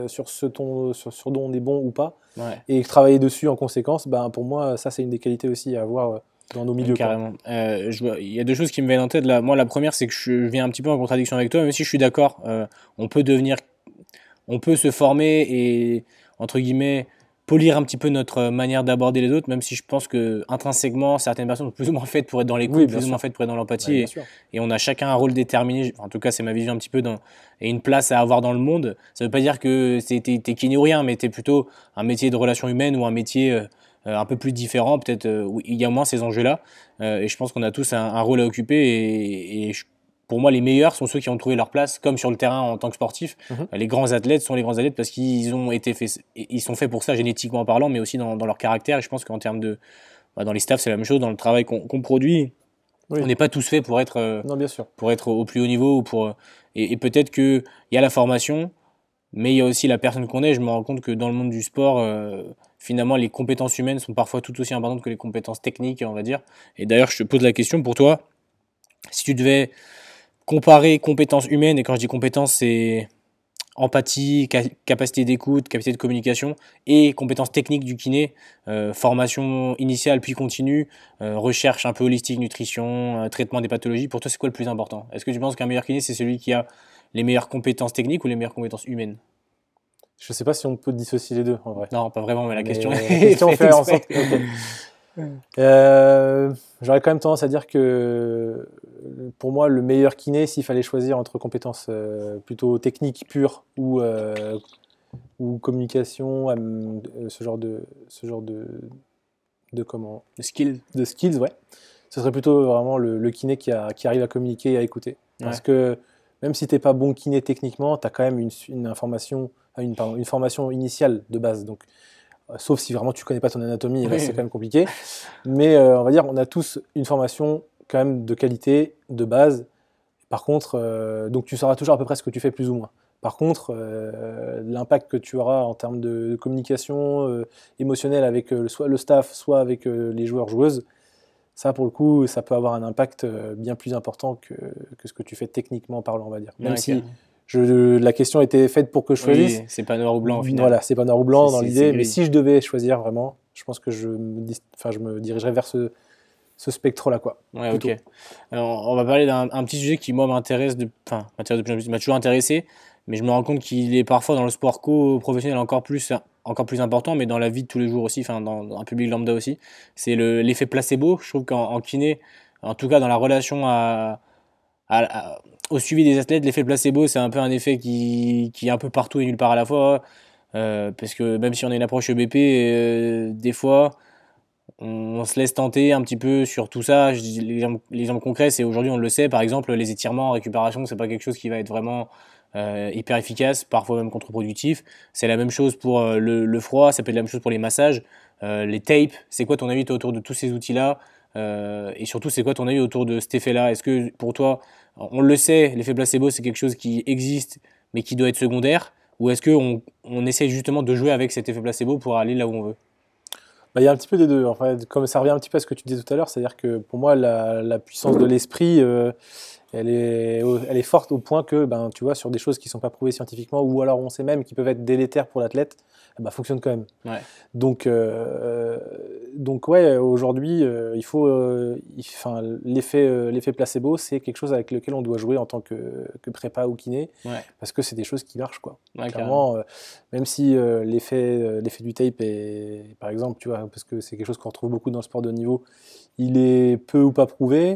sur dont on est bon ou pas Ouais. et travailler dessus en conséquence, pour moi, ça, c'est une des qualités aussi à avoir dans nos milieux, quoi. Carrément. Il y a deux choses qui me viennent en tête là. Moi, la première, c'est que je viens un petit peu en contradiction avec toi, même si je suis d'accord. On peut devenir, on peut se former et entre guillemets polir un petit peu notre manière d'aborder les autres, même si je pense que intrinsèquement, certaines personnes sont plus ou moins faites pour être dans Oui, l'écoute, bien plus ou moins sûr. faites pour être dans Ouais, l'empathie, bien sûr. et on a chacun un rôle déterminé. Enfin, en tout cas, c'est ma vision un petit peu et une place à avoir dans le monde. Ça veut pas dire que t'es kiné ou rien, mais t'es plutôt un métier de relations humaines ou un métier un peu plus différent, peut-être où il y a moins ces enjeux-là. Et je pense qu'on a tous un rôle à occuper. Pour moi, les meilleurs sont ceux qui ont trouvé leur place, comme sur le terrain en tant que sportif. Les grands athlètes sont les grands athlètes parce qu'ils ont été faits, ils sont faits pour ça génétiquement parlant, mais aussi dans leur caractère. Et je pense qu'en termes dans les staffs, c'est la même chose. Dans le travail qu'on produit, on n'est pas tous faits pour être, Non, bien sûr. pour être au plus haut niveau ou et peut-être que il y a la formation, mais il y a aussi la personne qu'on est. Je me rends compte que dans le monde du sport, finalement, les compétences humaines sont parfois tout aussi importantes que les compétences techniques, on va dire. Et d'ailleurs, je te pose la question pour toi, si tu devais comparer compétences humaines, et quand je dis compétences, c'est empathie, capacité d'écoute, capacité de communication, et compétences techniques du kiné, formation initiale puis continue, recherche un peu holistique, nutrition, traitement des pathologies. Pour toi, c'est quoi le plus important? Est-ce que tu penses qu'un meilleur kiné, c'est celui qui a les meilleures compétences techniques ou les meilleures compétences humaines? Je sais pas si on peut dissocier les deux, en vrai. Non, pas vraiment, mais la question la question fait en sorte que... J'aurais quand même tendance à dire que pour moi, le meilleur kiné, s'il fallait choisir entre compétences plutôt techniques pures ou communication, ce genre comment de skills, ouais. Ce serait plutôt vraiment le kiné qui arrive à communiquer et à écouter. Parce que même si t'es pas bon kiné techniquement, tu as quand même une formation initiale de base. Donc, sauf si vraiment tu connais pas ton anatomie, et là c'est quand même compliqué. Mais on va dire, on a tous une formation quand même de qualité, de base. Par contre, donc tu sauras toujours à peu près ce que tu fais plus ou moins. Par contre, l'impact que tu auras en termes de communication émotionnelle avec soit le staff, soit avec les joueurs-joueuses, ça pour le coup, ça peut avoir un impact bien plus important que ce que tu fais techniquement parlant, on va dire. Même si la question était faite pour que je choisisse. Oui, c'est pas noir ou blanc au final. Voilà, c'est pas noir ou blanc dans l'idée, mais si je devais choisir vraiment, je pense que je me dirigerais vers ce spectre-là, quoi. Ouais, plutôt. Ok. Alors, on va parler d'un petit sujet qui, moi, m'intéresse de plus en plus, m'a toujours intéressé, mais je me rends compte qu'il est parfois dans le sport co-professionnel encore plus important, mais dans la vie de tous les jours aussi, dans un public lambda aussi. C'est l'effet placebo. Je trouve qu'en kiné, en tout cas dans la relation au suivi des athlètes, l'effet placebo, c'est un peu un effet qui est un peu partout et nulle part à la fois. Parce que même si on a une approche EBP, des fois, on se laisse tenter un petit peu sur tout ça. L'exemple concret, c'est aujourd'hui, on le sait, par exemple, les étirements en récupération, c'est pas quelque chose qui va être vraiment hyper efficace, parfois même contre-productif. C'est la même chose pour le froid, ça peut être la même chose pour les massages. Les tapes, c'est quoi ton avis autour de tous ces outils-là? Et surtout, c'est quoi ton avis autour de cet effet-là? Est-ce que pour toi, on le sait, l'effet placebo, c'est quelque chose qui existe, mais qui doit être secondaire? Ou est-ce qu'on essaie justement de jouer avec cet effet placebo pour aller là où on veut? Il y a un petit peu des deux. En fait, comme ça revient un petit peu à ce que tu disais tout à l'heure, c'est-à-dire que pour moi, la puissance de l'esprit, elle est forte au point que, tu vois, sur des choses qui ne sont pas prouvées scientifiquement, ou alors on sait même qu'ils peuvent être délétères pour l'athlète, fonctionnent quand même. Ouais. Donc ouais, aujourd'hui, il faut, l'effet placebo, c'est quelque chose avec lequel on doit jouer en tant que prépa ou kiné, parce que c'est des choses qui marchent, quoi. Ouais, clairement, même si l'effet du tape est, par exemple, tu vois, parce que c'est quelque chose qu'on retrouve beaucoup dans le sport de haut niveau, il est peu ou pas prouvé.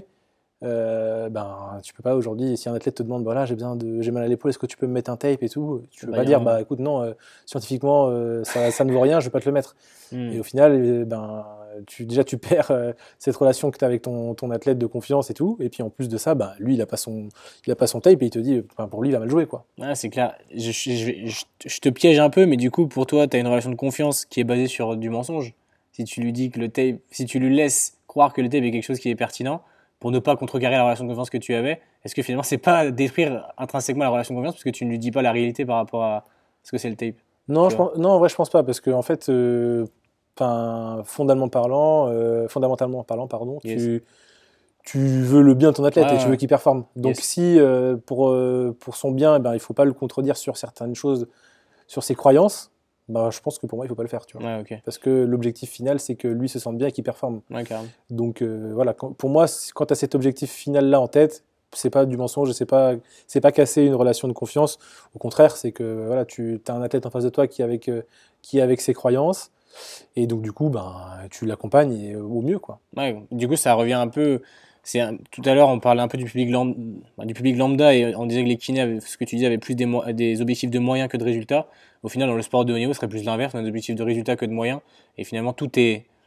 Tu peux pas aujourd'hui, si un athlète te demande voilà, j'ai mal à l'épaule, est-ce que tu peux me mettre un tape et tout, tu peux pas dire écoute non, scientifiquement ça ne vaut rien, je vais pas te le mettre. Et au final tu perds cette relation que tu as avec ton athlète de confiance et tout, et puis en plus de ça lui il a pas son tape et il te dit pour lui il va mal jouer, quoi. Ouais, c'est clair. Je te piège un peu, mais du coup pour toi tu as une relation de confiance qui est basée sur du mensonge. Si tu lui dis que le tape, si tu lui laisses croire que le tape est quelque chose qui est pertinent pour ne pas contrecarrer la relation de confiance que tu avais, est-ce que finalement c'est pas détruire intrinsèquement la relation de confiance parce que tu ne lui dis pas la réalité par rapport à ce que c'est le tape? Non, en vrai je pense pas, parce que en fait fondamentalement parlant, pardon, yes. tu veux le bien de ton athlète et tu veux Ouais. qu'il performe. Donc Yes. si pour son bien, il faut pas le contredire sur certaines choses, sur ses croyances, je pense que pour moi il faut pas le faire, tu vois. Ouais, ok. Parce que l'objectif final c'est que lui se sente bien et qu'il performe. Ouais, carrément. Donc voilà, pour moi quand tu as cet objectif final là en tête, c'est pas du mensonge, c'est pas casser une relation de confiance. Au contraire, c'est que voilà, tu as un athlète en face de toi qui est avec ses croyances, et donc du coup tu l'accompagnes au mieux, quoi. Ouais, du coup, ça revient un peu. Tout à l'heure, on parlait un peu du public lambda et on disait que les kinés, ce que tu disais, avaient plus des objectifs de moyens que de résultats. Au final, dans le sport de haut niveau, ce serait plus l'inverse. On a des objectifs de résultats que de moyens. Et finalement, tout est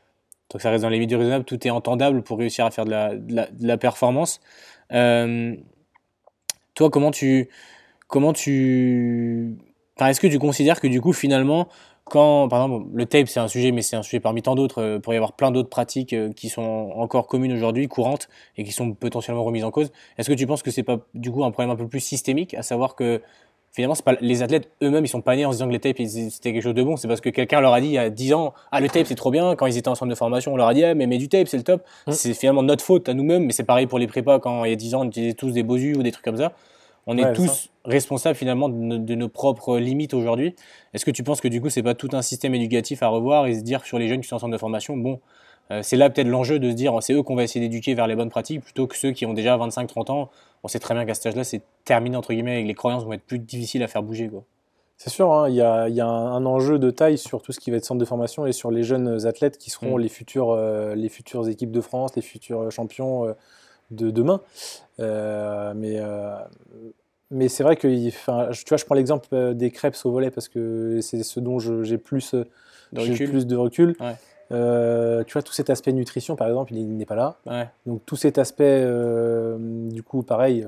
tant que ça reste dans les limites du raisonnable, tout est entendable pour réussir à faire de la performance. Euh, Toi, comment tu, enfin, est-ce que tu considères que du coup, finalement, quand, par exemple, le tape, c'est un sujet, mais c'est un sujet parmi tant d'autres, pour y avoir plein d'autres pratiques qui sont encore communes aujourd'hui, courantes, et qui sont potentiellement remises en cause. Est-ce que tu penses que c'est pas, du coup, un problème un peu plus systémique, à savoir que, finalement, c'est pas, les athlètes eux-mêmes, ils sont pas nés en se disant que les tapes, c'était quelque chose de bon, c'est parce que quelqu'un leur a dit il y a 10 ans, ah, le tape, c'est trop bien. Quand ils étaient en centre de formation, on leur a dit, ah, mais mets du tape, c'est le top. Mm. C'est finalement notre faute à nous-mêmes, mais c'est pareil pour les prépas quand il y a 10 ans, on utilisait tous des Bosu ou des trucs comme ça. On est Ouais, c'est ça. tous responsables finalement de nos propres limites aujourd'hui. Est-ce que tu penses que du coup, c'est pas tout un système éducatif à revoir et se dire sur les jeunes qui sont en centre de formation, bon, c'est là peut-être l'enjeu de se dire, c'est eux qu'on va essayer d'éduquer vers les bonnes pratiques plutôt que ceux qui ont déjà 25-30 ans. On sait très bien qu'à cet âge-là, c'est terminé entre guillemets et que les croyances vont être plus difficiles à faire bouger, quoi. C'est sûr, hein, il y a un enjeu de taille sur tout ce qui va être centre de formation et sur les jeunes athlètes qui seront Mm. les futures équipes de France, les futurs champions de demain. Euh, mais euh, mais c'est vrai que, enfin, tu vois, je prends l'exemple des crêpes au volet parce que c'est ce dont De j'ai le recul? plus de recul. Ouais, Tu vois, tout cet aspect nutrition, par exemple, il n'est pas là. ouais, Donc tout cet aspect, du coup, pareil,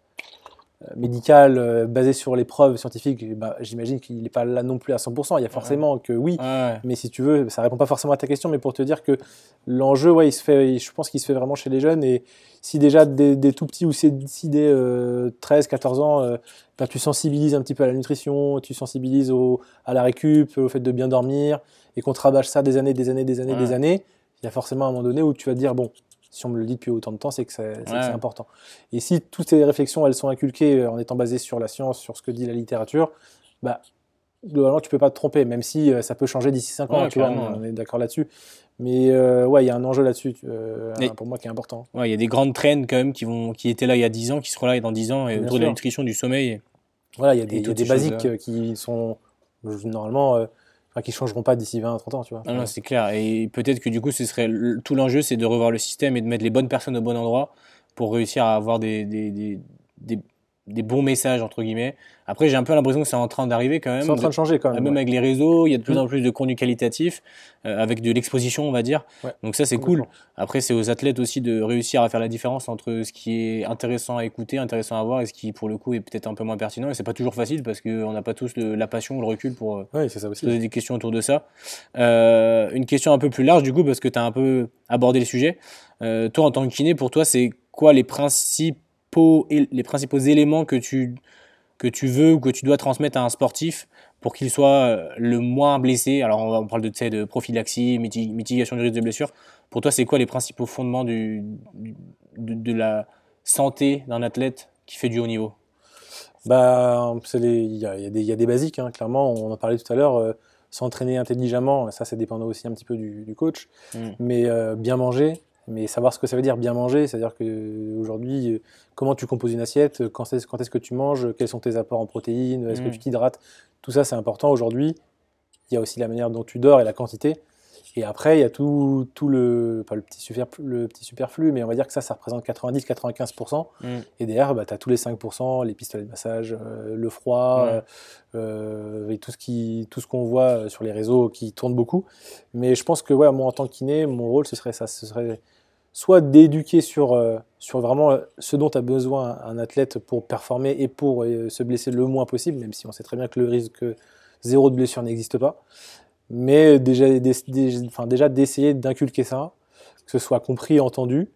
médical, basé sur les preuves scientifiques, bah, j'imagine qu'il n'est pas là non plus à 100%. Il y a ouais, forcément que oui, ouais, mais si tu veux, ça répond pas forcément à ta question, mais pour te dire que l'enjeu, ouais, je pense qu'il se fait vraiment chez les jeunes. Et si déjà des tout petits ou si dès 13, 14 ans, bah, tu sensibilises un petit peu à la nutrition, tu sensibilises à la récup, au fait de bien dormir, et qu'on te rabâche ça des années, des années, des années, des ouais, années, il y a forcément un moment donné où tu vas te dire, bon, si on me le dit depuis autant de temps, c'est ouais, important. Et si toutes ces réflexions, elles sont inculquées en étant basées sur la science, sur ce que dit la littérature, bah, globalement, tu peux pas te tromper, même si ça peut changer d'ici 5 ans, ouais, tu vois, carrément. Ouais. on est d'accord là-dessus. Mais ouais, il y a un enjeu là-dessus, Et pour moi, qui est important. ouais, il y a des grandes trends quand même qui étaient là il y a 10 ans, qui seront là dans 10 ans, et Bien autour de la sûr. nutrition, du sommeil Voilà, il et y a toutes des ces basiques choses-là. qui sont normalement, enfin, qui changeront pas d'ici 20 à 30 ans, tu vois. Non, non, Enfin, c'est clair. Et peut-être que du coup, ce serait tout l'enjeu, c'est de revoir le système et de mettre les bonnes personnes au bon endroit pour réussir à avoir des, des bons messages, entre guillemets. Après, j'ai un peu l'impression que c'est en train d'arriver quand c'est en même. train de changer quand même, Même ouais. avec les réseaux, il y a de plus Hmm. en plus de contenu qualitatif, avec de l'exposition, on va dire. Ouais, Donc ça, c'est cool. complètement. Après, c'est aux athlètes aussi de réussir à faire la différence entre ce qui est intéressant à écouter, intéressant à voir, et ce qui, pour le coup, est peut-être un peu moins pertinent. Et c'est pas toujours facile parce qu'on n'a pas tous la passion ou le recul pour Oui, c'est ça se aussi. poser des questions autour de ça. Une question un peu plus large, du coup, parce que tu as un peu abordé le sujet. Toi, en tant que kiné, pour toi, c'est quoi les principaux éléments que tu veux ou que tu dois transmettre à un sportif pour qu'il soit le moins blessé? Alors, on parle de, tu sais, de prophylaxie, mitigation du risque de blessure. Pour toi, c'est quoi les principaux fondements de la santé d'un athlète qui fait du haut niveau? Bah, il y a des basiques, hein, clairement, on en parlait tout à l'heure. S'entraîner intelligemment, ça dépend aussi un petit peu du coach. Hmm. Mais bien manger, mais savoir ce que ça veut dire bien manger, c'est-à-dire que aujourd'hui, comment tu composes une assiette, quand est-ce que tu manges, quels sont tes apports en protéines, est-ce que tu Hmm. t'hydrates, tout ça c'est important aujourd'hui. Il y a aussi la manière dont tu dors et la quantité. Et après, il y a tout pas le petit superflu, mais on va dire que ça représente 90-95%. Hmm. Et derrière, bah, tu as tous les 5%, les pistolets de massage, le froid, Ouais. et tout ce qu'on voit sur les réseaux qui tourne beaucoup. Mais je pense que ouais, moi, en tant que kiné, mon rôle, ce serait ça. Ce serait soit d'éduquer sur vraiment ce dont a besoin un athlète pour performer et pour se blesser le moins possible, même si on sait très bien que le risque zéro de blessure n'existe pas. Mais enfin, déjà d'essayer d'inculquer ça, que ce soit compris, entendu,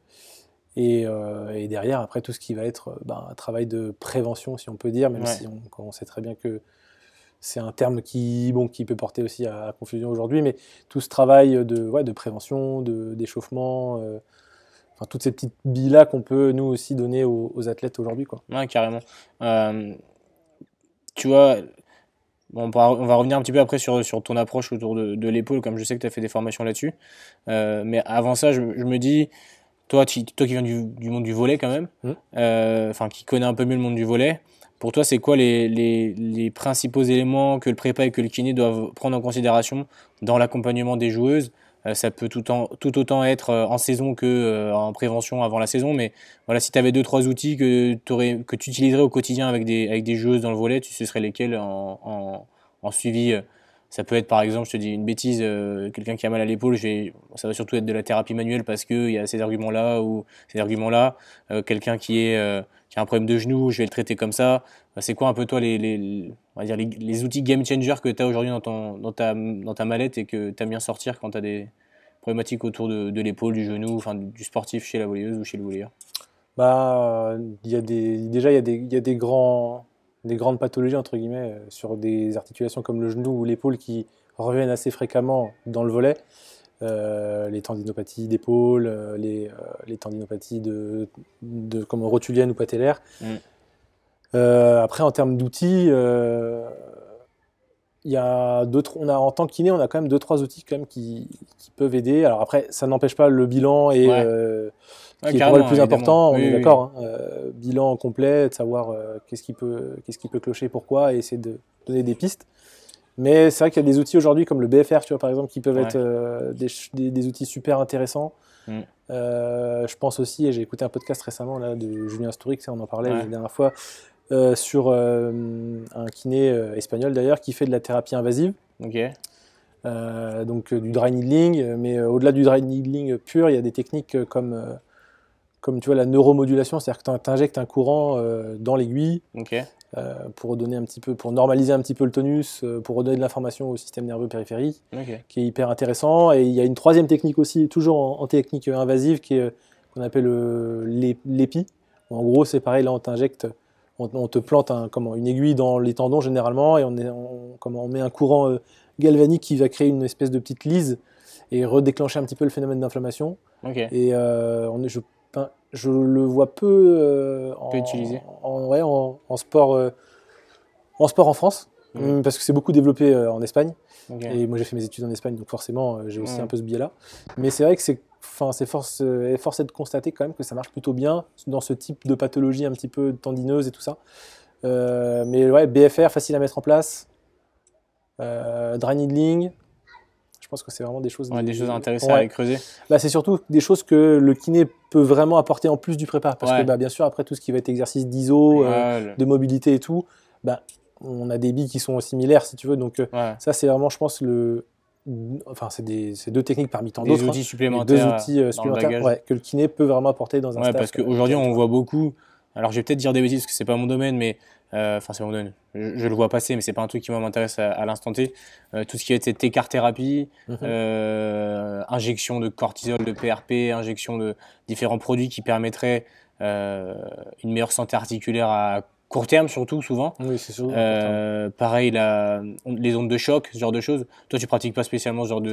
et derrière, après, tout ce qui va être un travail de prévention, si on peut dire, même Ouais. si on sait très bien que c'est un terme qui peut porter aussi à confusion aujourd'hui, mais tout ce travail de prévention, d'échauffement, enfin, toutes ces petites billes-là qu'on peut nous aussi donner aux athlètes aujourd'hui, quoi. Ouais, carrément. Euh, Tu vois, bon, on va revenir un petit peu après sur ton approche autour de l'épaule, comme je sais que tu as fait des formations là-dessus. Mais avant ça, je me dis, toi qui viens du monde du volley quand même, Hmm. enfin qui connais un peu mieux le monde du volley, pour toi, c'est quoi les principaux éléments que le prépa et que le kiné doivent prendre en considération dans l'accompagnement des joueuses? Ça peut tout autant être en saison que en prévention avant la saison, mais voilà, si tu avais deux, trois outils que tu utiliserais au quotidien avec des joueuses dans le volley, ce serait lesquels en suivi Ça peut être par exemple, je te dis une bêtise, quelqu'un qui a mal à l'épaule, ça va surtout être de la thérapie manuelle parce qu'il y a ces arguments-là ou ces arguments-là. Quelqu'un qui a un problème de genou, je vais le traiter comme ça. C'est quoi un peu toi on va dire les outils game changer que tu as aujourd'hui dans ta mallette et que tu aimes bien sortir quand tu as des problématiques autour de l'épaule, du genou, enfin du sportif chez la volleyeuse ou chez le volleyeur? Bah, déjà, il y a des grandes pathologies, entre guillemets, sur des articulations comme le genou ou l'épaule qui reviennent assez fréquemment dans le volley. Les tendinopathies d'épaule, les tendinopathies comme rotuliennes ou patellaires. Mm. Après, en termes d'outils, en tant que kiné, on a quand même deux, trois outils quand même qui peuvent aider. Alors après, ça n'empêche pas le bilan qui est pour moi le plus important. On est d'accord. Hein. Bilan complet, de savoir qu'est-ce qui peut clocher, pourquoi, et essayer de donner des pistes. Mais c'est vrai qu'il y a des outils aujourd'hui comme le BFR, tu vois, par exemple, qui peuvent être des outils super intéressants. Mm. Je pense aussi, et j'ai écouté un podcast récemment là, de Julien Stouric, on en parlait la dernière fois, sur un kiné espagnol d'ailleurs qui fait de la thérapie invasive. Donc du dry needling, mais au-delà du dry needling pur, il y a des techniques comme tu vois la neuromodulation, c'est-à-dire que tu injectes un courant dans l'aiguille pour normaliser un petit peu le tonus, pour redonner de l'information au système nerveux périphérique, qui est hyper intéressant. Et il y a une troisième technique aussi, toujours en technique invasive, qu'on appelle l'épi. En gros, c'est pareil, là on t'injecte, on te plante une aiguille dans les tendons généralement, et on met un courant galvanique qui va créer une espèce de petite lise et redéclencher un petit peu le phénomène d'inflammation. Et je le vois peu utilisé en sport en France, parce que c'est beaucoup développé en Espagne. Et moi j'ai fait mes études en Espagne, donc forcément j'ai aussi un peu ce biais-là. Mais c'est vrai que force est de constater quand même que ça marche plutôt bien dans ce type de pathologie un petit peu tendineuse et tout ça. Mais ouais, BFR, facile à mettre en place. Dry needling. Je pense que c'est vraiment des choses intéressantes à aller creuser. Bah, c'est surtout des choses que le kiné peut vraiment apporter en plus du prépa. Parce que bien sûr, après tout ce qui va être exercice d'iso, de mobilité et tout, on a des billes qui sont similaires si tu veux. Donc ça, c'est vraiment, je pense, c'est deux techniques parmi tant d'autres. Des outils supplémentaires. Que le kiné peut vraiment apporter dans un staff. Parce qu'aujourd'hui, on voit beaucoup. Alors, je vais peut-être dire des bêtises parce que c'est pas mon domaine, mais c'est mon domaine. Je le vois passer, mais c'est pas un truc qui m'intéresse à l'instant T. Tout ce qui est cette écart-thérapie, injection de cortisol, de PRP, injection de différents produits qui permettraient une meilleure santé articulaire à court terme, surtout, souvent. Oui, c'est sûr. Pareil, les ondes de choc, ce genre de choses. Toi, tu pratiques pas spécialement ce genre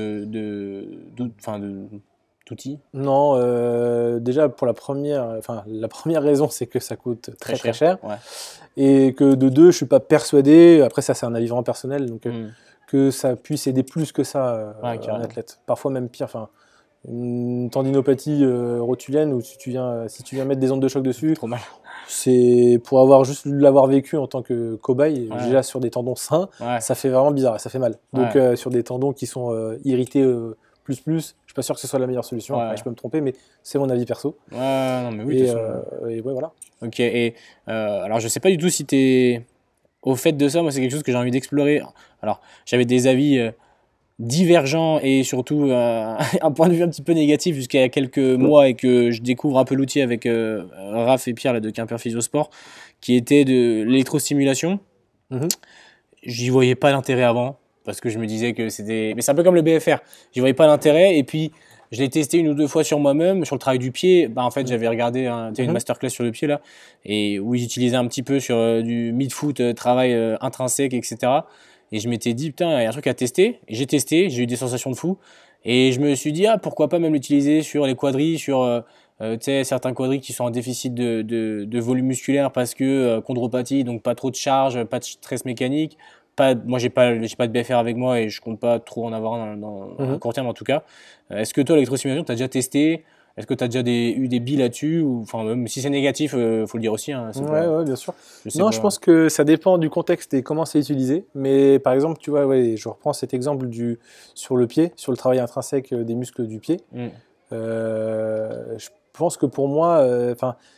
d'outils? Non, déjà pour la première raison, c'est que ça coûte très cher. Et que de deux, je suis pas persuadé, après ça c'est un avis vraiment personnel, donc que ça puisse aider plus que ça un athlète. Parfois même pire. Une tendinopathie rotulienne où si tu viens mettre des ondes de choc dessus, trop mal. C'est pour l'avoir vécu en tant que cobaye, déjà sur des tendons sains, ça fait vraiment bizarre, ça fait mal. Donc sur des tendons qui sont irrités je suis pas sûr que ce soit la meilleure solution. Après, je peux me tromper, mais c'est mon avis perso. Non, mais oui, et voilà. Ok, et alors je sais pas du tout si tu es au fait de ça. Moi, c'est quelque chose que j'ai envie d'explorer. Alors, j'avais des avis divergents et surtout un point de vue un petit peu négatif jusqu'à il y a quelques mois et que je découvre un peu l'outil avec Raph et Pierre là, de Quimper Physiosport, qui était de l'électrostimulation. J'y voyais pas l'intérêt avant parce que je me disais que c'était... Mais c'est un peu comme le BFR. J'y voyais pas l'intérêt et puis je l'ai testé une ou deux fois sur moi-même, sur le travail du pied. En fait, j'avais regardé une masterclass sur le pied là, et où j'utilisais un petit peu sur du mid-foot, travail intrinsèque, etc. Et je m'étais dit, putain, il y a un truc à tester. Et j'ai testé, j'ai eu des sensations de fou. Et je me suis dit, pourquoi pas même l'utiliser sur les quadris, sur certains quadris qui sont en déficit de volume musculaire parce que chondropathie, donc pas trop de charge, pas de stress mécanique. Moi, j'ai pas de BFR avec moi et je compte pas trop en avoir un dans un court terme en tout cas. Est-ce que toi, l'électrostimulation, tu as déjà testé? Est-ce que tu as déjà eu des billes là-dessus? Enfin, même si c'est négatif, faut le dire aussi. Ouais, bien sûr. Je pense que ça dépend du contexte et comment c'est utilisé. Mais par exemple, tu vois, je reprends cet exemple sur le pied, sur le travail intrinsèque des muscles du pied. Je pense que pour moi,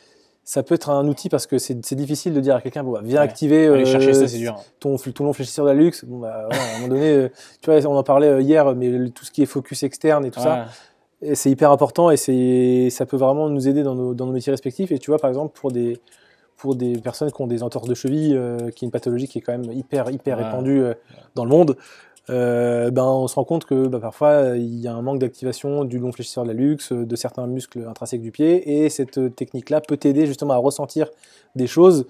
ça peut être un outil parce que c'est difficile de dire à quelqu'un, bon, bah, viens Ouais. activer Aller chercher ça, c'est dur. ton long fléchisseur d'Alux. Bon, bah, voilà, à un moment donné, tu vois, on en parlait hier, mais tout ce qui est focus externe et tout ça, et c'est hyper important et ça peut vraiment nous aider dans nos métiers respectifs. Et tu vois, par exemple, pour des personnes qui ont des entorses de cheville, qui est une pathologie qui est quand même hyper répandue dans le monde, ben, on se rend compte que parfois il y a un manque d'activation du long fléchisseur de l'hallux, de certains muscles intrinsèques du pied, et cette technique-là peut t'aider justement à ressentir des choses,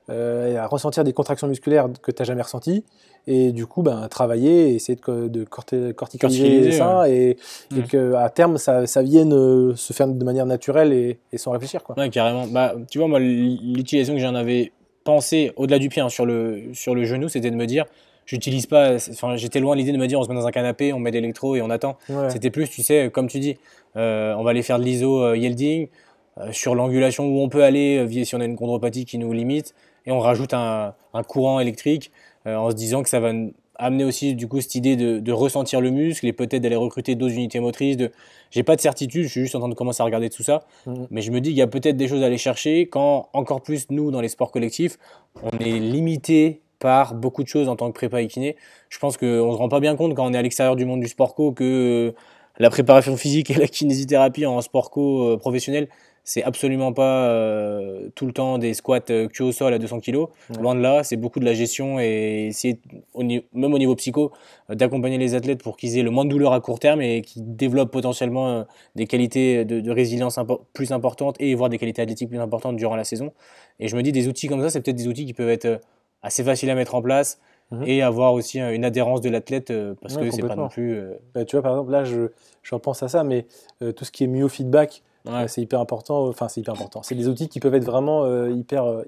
et à ressentir des contractions musculaires que tu n'as jamais ressenties, et du coup ben, travailler et essayer de corticaliser ça, et qu'à terme ça vienne se faire de manière naturelle et sans réfléchir, quoi. Ouais, carrément. Bah, tu vois, moi, l'utilisation que j'en avais pensé au-delà du pied, hein, sur le genou, c'était de me dire, j'utilise pas, enfin, j'étais loin de l'idée de me dire, on se met dans un canapé, on met de l'électro et on attend. Ouais. C'était plus, tu sais, comme tu dis, on va aller faire de l'iso yielding, sur l'angulation où on peut aller, si on a une chondropathie qui nous limite, et on rajoute un courant électrique, en se disant que ça va amener aussi du coup cette idée de ressentir le muscle et peut-être d'aller recruter d'autres unités motrices. J'ai pas de certitude, je suis juste en train de commencer à regarder tout ça, mais je me dis qu'il y a peut-être des choses à aller chercher quand, encore plus nous dans les sports collectifs, on est limité par beaucoup de choses en tant que prépa et kiné. Je pense qu'on ne se rend pas bien compte quand on est à l'extérieur du monde du sport co que la préparation physique et la kinésithérapie en sport co professionnel, c'est absolument pas tout le temps des squats cul au sol à 200 kg. Ouais. Loin de là, c'est beaucoup de la gestion et essayer, même au niveau psycho, d'accompagner les athlètes pour qu'ils aient le moins de douleur à court terme et qu'ils développent potentiellement des qualités de résilience plus importantes et voire des qualités athlétiques plus importantes durant la saison. Et je me dis, des outils comme ça, c'est peut-être des outils qui peuvent être assez faciles à mettre en place et avoir aussi une adhérence de l'athlète parce que c'est pas non plus. Bah, tu vois, par exemple, là, je repense à ça, mais tout ce qui est myofeedback, c'est hyper important. Enfin, c'est hyper important. C'est des outils qui peuvent être vraiment hyper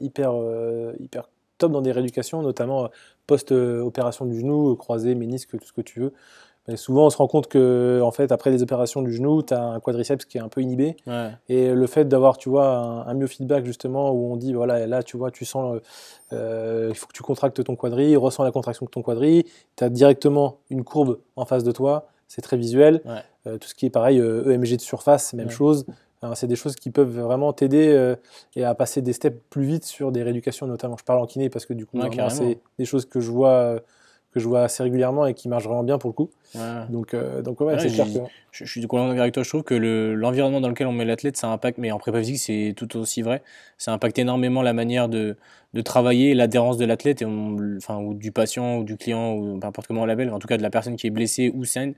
top dans des rééducations, notamment post-opération du genou, croisé, ménisque, tout ce que tu veux. Et souvent, on se rend compte que, en fait, après les opérations du genou, tu as un quadriceps qui est un peu inhibé. Ouais. Et le fait d'avoir, tu vois, un myofeedback, justement, où on dit, voilà, là, tu vois, tu sens, il faut que tu contractes ton quadri, ressens la contraction de ton quadri, tu as directement une courbe en face de toi, c'est très visuel. Ouais. Tout ce qui est pareil, EMG de surface, même chose. Enfin, c'est des choses qui peuvent vraiment t'aider et à passer des steps plus vite sur des rééducations, notamment. Je parle en kiné parce que du coup, vraiment, c'est des choses que je vois assez régulièrement et qui marchent vraiment bien pour le coup. Donc ouais, c'est clair que... Je suis complètement d'accord avec toi. Je trouve que l'environnement dans lequel on met l'athlète, ça impacte, mais en prépa physique, c'est tout aussi vrai. Ça impacte énormément la manière de travailler, l'adhérence de l'athlète, enfin, ou du patient, ou du client, ou n'importe comment on l'appelle, en tout cas de la personne qui est blessée ou saine.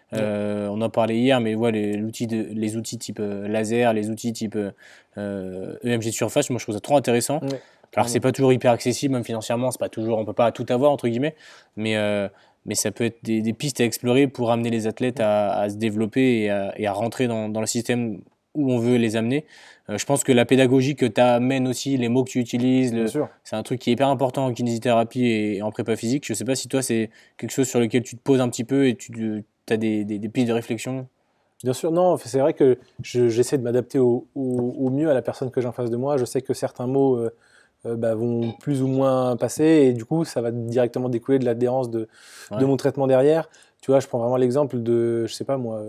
On en parlait hier, mais ouais, les outils type laser, les outils type EMG de surface, moi je trouve ça trop intéressant. Alors c'est pas toujours hyper accessible, même financièrement, c'est pas toujours, on peut pas tout avoir entre guillemets, mais ça peut être des pistes à explorer pour amener les athlètes à se développer et à rentrer dans le système où on veut les amener. Je pense que la pédagogie que tu amènes aussi, les mots que tu utilises, c'est un truc qui est hyper important en kinésithérapie et en prépa physique. Je sais pas si toi c'est quelque chose sur lequel tu te poses un petit peu et tu as des pistes de réflexion. Bien sûr, non, c'est vrai que j'essaie de m'adapter au mieux à la personne que j'ai en face de moi. Je sais que certains mots vont plus ou moins passer et du coup ça va directement découler de l'adhérence de mon traitement derrière. Tu vois, je prends vraiment l'exemple de, je sais pas moi,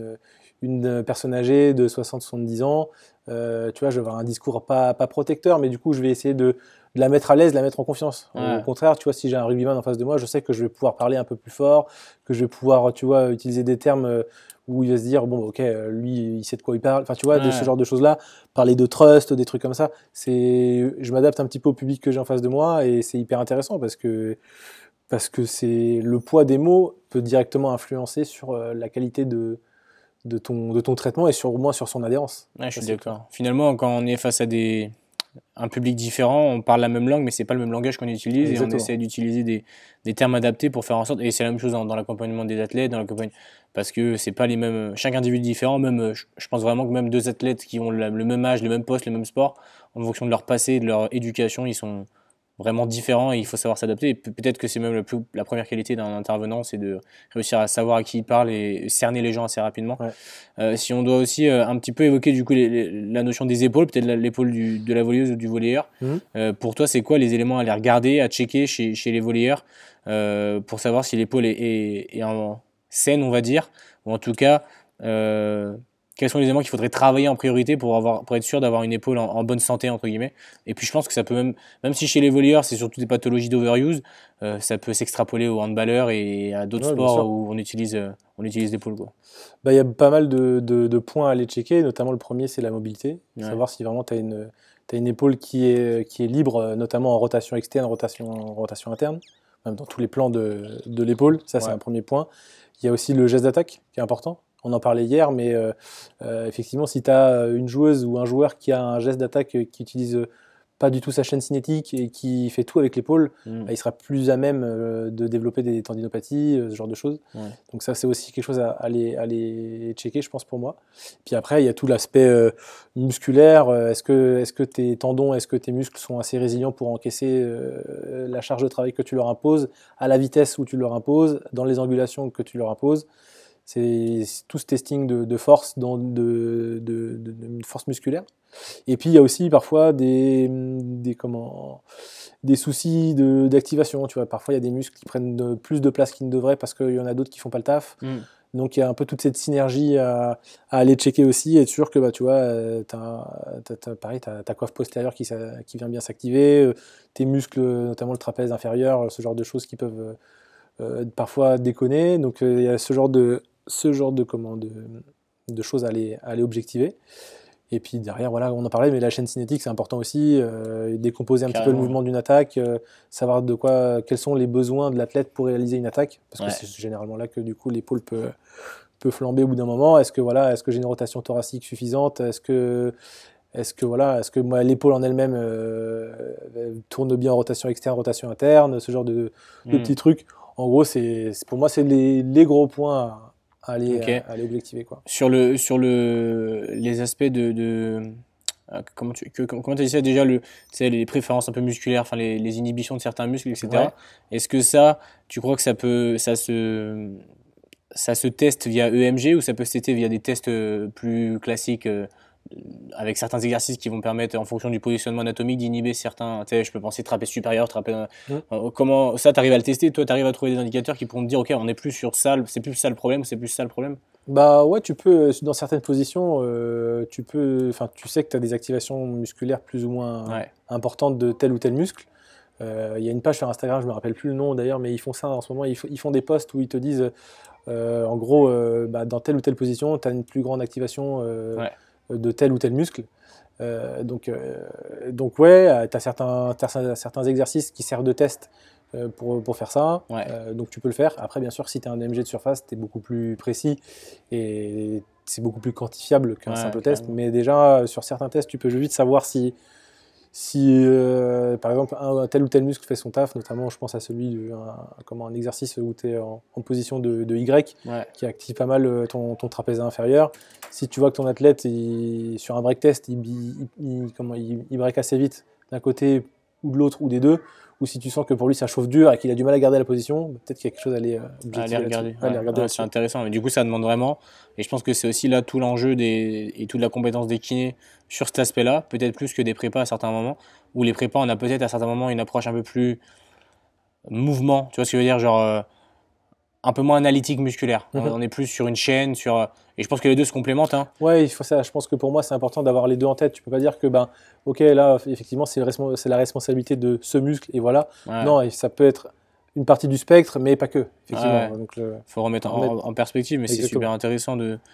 une personne âgée de 60-70 ans, tu vois, je vais avoir un discours pas protecteur, mais du coup je vais essayer de la mettre à l'aise, de la mettre en confiance. Au contraire, tu vois, si j'ai un rugbyman en face de moi, je sais que je vais pouvoir parler un peu plus fort, que je vais pouvoir, tu vois, utiliser des termes où il va se dire, bon, ok, lui, il sait de quoi il parle. Enfin, tu vois, de ce genre de choses-là, parler de trust, des trucs comme ça. Je m'adapte un petit peu au public que j'ai en face de moi et c'est hyper intéressant parce que c'est le poids des mots peut directement influencer sur la qualité de ton traitement et au moins sur son adhérence. Ouais, je suis d'accord. Finalement, quand on est face à un public différent, on parle la même langue, mais c'est pas le même langage qu'on utilise. Exactement. Et on essaie d'utiliser des termes adaptés pour faire en sorte. Et c'est la même chose dans l'accompagnement des athlètes, parce que c'est pas les mêmes. Chaque individu différent. Même, je pense vraiment que même deux athlètes qui ont le même âge, le même poste, le même sport, en fonction de leur passé, de leur éducation, ils sont vraiment différents et il faut savoir s'adapter. Et peut-être que c'est même la première qualité d'un intervenant, c'est de réussir à savoir à qui il parle et cerner les gens assez rapidement. Si on doit aussi un petit peu évoquer du coup la notion des épaules, peut-être l'épaule de la volleyeuse ou du volleyeur. Pour toi, c'est quoi les éléments à aller regarder, à checker chez les volleyeurs pour savoir si l'épaule est en saine, on va dire, ou en tout cas quels sont les éléments qu'il faudrait travailler en priorité pour être sûr d'avoir une épaule en bonne santé, entre guillemets. Et puis je pense que ça peut même si chez les volleyeurs, c'est surtout des pathologies d'overuse, ça peut s'extrapoler aux handballeurs et à d'autres sports où on utilise l'épaule, quoi. Bah, il y a pas mal de points à aller checker, notamment le premier, c'est la mobilité. Savoir si vraiment tu as une épaule qui est libre, notamment en rotation externe, rotation interne, même dans tous les plans de l'épaule. Ça, c'est un premier point. Il y a aussi le geste d'attaque qui est important. On en parlait hier, mais effectivement, si tu as une joueuse ou un joueur qui a un geste d'attaque qui utilise pas du tout sa chaîne cinétique et qui fait tout avec l'épaule, bah, il sera plus à même de développer des tendinopathies, ce genre de choses. Donc ça, c'est aussi quelque chose à aller checker, je pense, pour moi. Puis après, il y a tout l'aspect musculaire. Est-ce que tes tendons, est-ce que tes muscles sont assez résilients pour encaisser la charge de travail que tu leur imposes, à la vitesse où tu leur imposes, dans les angulations que tu leur imposes. C'est tout ce testing de force, de force musculaire. Et puis il y a aussi parfois des soucis d'activation. Tu vois, parfois il y a des muscles qui prennent plus de place qu'ils ne devraient parce qu'il y en a d'autres qui font pas le taf. Donc il y a un peu toute cette synergie à aller checker aussi, être sûr que bah, tu vois, pareil, ta coiffe postérieure qui vient bien s'activer, tes muscles, notamment le trapèze inférieur, ce genre de choses qui peuvent parfois déconner. Donc il y a ce genre de choses à aller objectiver. Et puis derrière, voilà, on en parlait, mais la chaîne cinétique, c'est important aussi. Décomposer un petit peu le mouvement d'une attaque, savoir quels sont les besoins de l'athlète pour réaliser une attaque, parce que c'est généralement là que du coup l'épaule peut flamber au bout d'un moment. Est-ce que j'ai une rotation thoracique suffisante? Est-ce que moi, l'épaule en elle-même tourne bien en rotation externe, rotation interne, ce genre de petits trucs. En gros, pour moi, c'est les gros points à aller objectiver, quoi. Sur les aspects comment tu as dit ça déjà, les préférences un peu musculaires, enfin les inhibitions de certains muscles, etc. Est-ce que tu crois que ça se teste via EMG ou ça peut se tester via des tests plus classiques avec certains exercices qui vont permettre, en fonction du positionnement anatomique, d'inhiber certains. Tu sais, je peux penser trapèze supérieur, comment ça, tu arrives à le tester? Toi, tu arrives à trouver des indicateurs qui pourront te dire, ok, on est plus sur ça, c'est plus ça le problème, c'est plus ça le problème? Bah ouais, tu peux, dans certaines positions, tu sais que tu as des activations musculaires plus ou moins importantes de tel ou tel muscle. Il y a une page sur Instagram, je me rappelle plus le nom d'ailleurs, mais ils font ça en ce moment. Ils font des posts où ils te disent, en gros, dans telle ou telle position, tu as une plus grande activation de tel ou tel muscle. Donc ouais, tu as certains exercices qui servent de test pour faire ça. Donc tu peux le faire. Après, bien sûr, si tu as un MG de surface, tu es beaucoup plus précis et c'est beaucoup plus quantifiable qu'un simple test. Mais déjà, sur certains tests, tu peux vite savoir si par exemple un tel ou tel muscle fait son taf, notamment je pense à celui un exercice où tu es en position de Y qui active pas mal ton trapèze inférieur. Si tu vois que ton athlète sur un break test il break assez vite d'un côté ou de l'autre ou des deux, ou si tu sens que pour lui ça chauffe dur et qu'il a du mal à garder la position, peut-être qu'il y a quelque chose à aller regarder. C'est intéressant, mais du coup ça demande vraiment, et je pense que c'est aussi là tout l'enjeu et toute la compétence des kinés sur cet aspect-là, peut-être plus que des prépas à certains moments, où les prépas on a peut-être à certains moments une approche un peu plus mouvement, tu vois ce que je veux dire, genre un peu moins analytique musculaire. On est plus sur une chaîne, et je pense que les deux se complémentent. Ouais, il faut ça. Je pense que pour moi, c'est important d'avoir les deux en tête. Tu peux pas dire que, ok, là, effectivement, c'est la responsabilité de ce muscle, et voilà. Non, et ça peut être une partie du spectre, mais pas que, effectivement. Donc, faut remettre en perspective, mais c'est super intéressant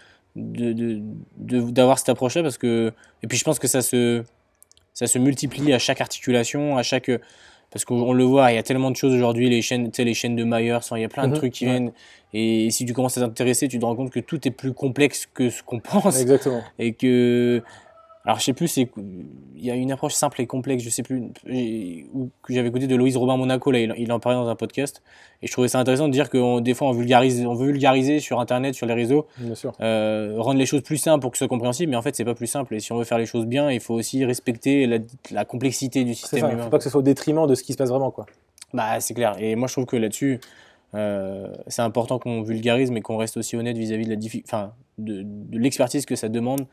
d'avoir cette approche-là, parce que, et puis je pense que ça se multiplie à chaque articulation, parce qu'on le voit, il y a tellement de choses aujourd'hui, les chaînes de Myers, il y a plein de trucs qui viennent, et si tu commences à t'intéresser, tu te rends compte que tout est plus complexe que ce qu'on pense. Exactement. Et que, alors je sais plus, il y a une approche simple et complexe, je sais plus, que j'avais écouté de Loïs Robin Monaco, là, il en parlait dans un podcast, et je trouvais ça intéressant de dire que des fois on veut vulgariser sur internet, sur les réseaux, rendre les choses plus simples pour que ce soit compréhensible, mais en fait c'est pas plus simple, et si on veut faire les choses bien, il faut aussi respecter la complexité du système humain. Il faut pas que ce soit au détriment de ce qui se passe vraiment, quoi. Bah c'est clair, et moi je trouve que là-dessus c'est important qu'on vulgarise, mais qu'on reste aussi honnête vis-à-vis de l'expertise que ça demande,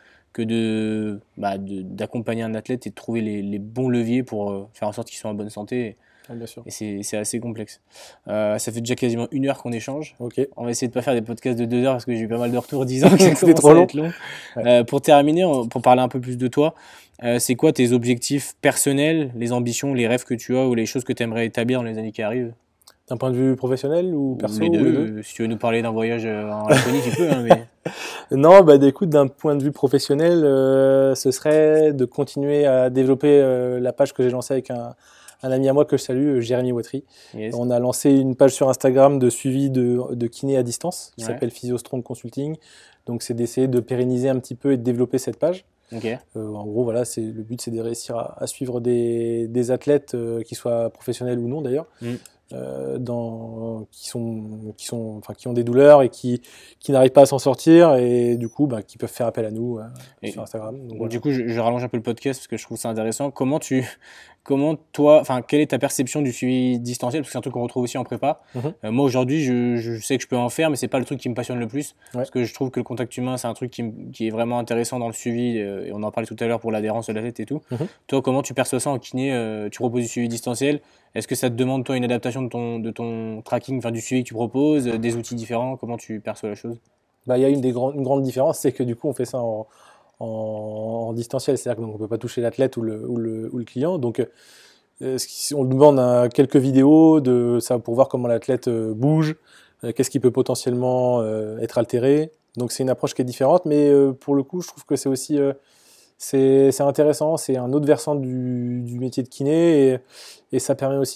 que d'accompagner un athlète et de trouver les bons leviers pour faire en sorte qu'il soit en bonne santé. Ouais, bien sûr. Et c'est assez complexe. Ça fait déjà quasiment 1 heure qu'on échange. Ok. On va essayer de pas faire des podcasts de 2 heures parce que j'ai eu pas mal de retours disant que ça C'était commence trop à long. être long. Ouais. Pour terminer, pour parler un peu plus de toi, c'est quoi tes objectifs personnels, les ambitions, les rêves que tu as ou les choses que tu aimerais établir dans les années qui arrivent? D'un point de vue professionnel ou Ou perso les ou les deux? deux. Si tu veux nous parler d'un voyage en Laponie, tu peux. Hein, mais... Non, bah écoute, d'un point de vue professionnel, ce serait de continuer à développer la page que j'ai lancée avec un ami à moi que je salue, Jérémy Wautry. Yes. On a lancé une page sur Instagram de suivi de kiné à distance qui Ouais. s'appelle PhysioStrong Consulting. Donc c'est d'essayer de pérenniser un petit peu et de développer cette page. Ok. En gros, voilà, le but c'est de réussir à suivre des athlètes qui soient professionnels ou non d'ailleurs. Qui ont des douleurs et qui n'arrivent pas à s'en sortir et du coup qui peuvent faire appel à nous sur Instagram. Donc, voilà. Du coup, je rallonge un peu le podcast parce que je trouve ça intéressant. Comment toi, enfin, quelle est ta perception du suivi distanciel? Parce que c'est un truc qu'on retrouve aussi en prépa. Moi, aujourd'hui, je sais que je peux en faire, mais c'est pas le truc qui me passionne le plus. Ouais. Parce que je trouve que le contact humain, c'est un truc qui est vraiment intéressant dans le suivi. Et on en parlait tout à l'heure pour l'adhérence de la tête et tout. Toi, comment tu perçois ça en kiné? Tu proposes du suivi distanciel. Est-ce que ça te demande, toi, une adaptation de ton tracking, enfin, du suivi que tu proposes, des outils différents? Comment tu perçois la chose? Il y a une grande différence, c'est que du coup, on fait ça en distanciel, c'est-à-dire qu'on ne peut pas toucher l'athlète ou le client. Donc, on demande quelques vidéos pour voir comment l'athlète bouge, qu'est-ce qui peut potentiellement être altéré. Donc, c'est une approche qui est différente, mais pour le coup, je trouve que c'est aussi c'est intéressant. C'est un autre versant du métier de kiné et ça permet aussi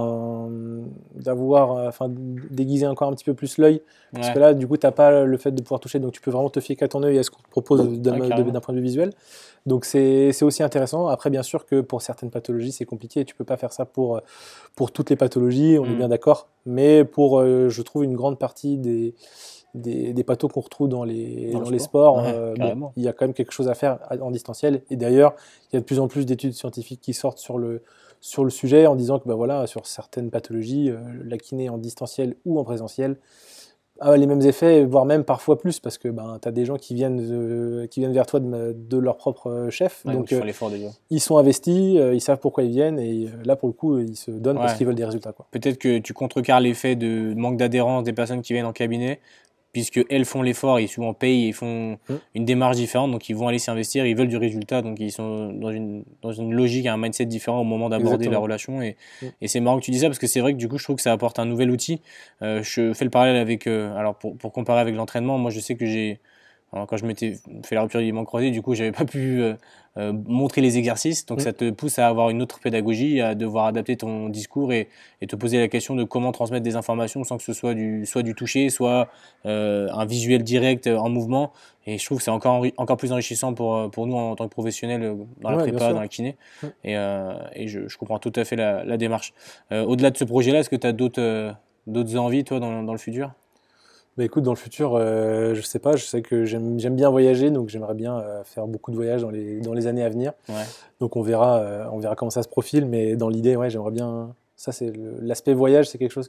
déguiser encore un petit peu plus l'œil. Parce que là, du coup, tu n'as pas le fait de pouvoir toucher, donc tu peux vraiment te fier qu'à ton œil et à ce qu'on te propose d'un point de vue visuel. Donc c'est aussi intéressant. Après, bien sûr que pour certaines pathologies, c'est compliqué. Tu peux pas faire ça pour toutes les pathologies, on est bien d'accord. Mais pour, je trouve, une grande partie des pathos qu'on retrouve dans les sports, il y a quand même quelque chose à faire en distanciel. Et d'ailleurs, il y a de plus en plus d'études scientifiques qui sortent sur le sujet en disant que sur certaines pathologies, la kiné en distanciel ou en présentiel a les mêmes effets, voire même parfois plus, parce que tu as des gens qui viennent vers toi de leur propre chef. Ouais, donc ils sont investis, ils savent pourquoi ils viennent, et là, pour le coup, ils se donnent parce qu'ils veulent des résultats. Peut-être que tu contrecarres l'effet de manque d'adhérence des personnes qui viennent en cabinet, puisque elles font l'effort, ils souvent payent, ils font une démarche différente, donc ils vont aller s'investir, ils veulent du résultat, donc ils sont dans une logique, un mindset différent au moment d'aborder la relation. Et c'est marrant que tu dis ça, parce que c'est vrai que du coup, je trouve que ça apporte un nouvel outil. Je fais le parallèle avec, alors pour comparer avec l'entraînement, moi je sais que quand je m'étais fait la rupture du ligament croisé, du coup, j'avais pas pu montrer les exercices. Donc, ça te pousse à avoir une autre pédagogie, à devoir adapter ton discours et te poser la question de comment transmettre des informations sans que ce soit soit du toucher, soit un visuel direct en mouvement. Et je trouve que c'est encore plus enrichissant pour nous en tant que professionnels dans la prépa, dans la kiné. Et je comprends tout à fait la démarche. Au-delà de ce projet-là, est-ce que tu as d'autres envies, toi, dans le futur? Écoute, dans le futur, je sais pas, je sais que j'aime bien voyager, donc j'aimerais bien faire beaucoup de voyages dans les années à venir. Donc on verra comment ça se profile, mais dans l'idée, j'aimerais bien. Ça, c'est l'aspect voyage, c'est quelque chose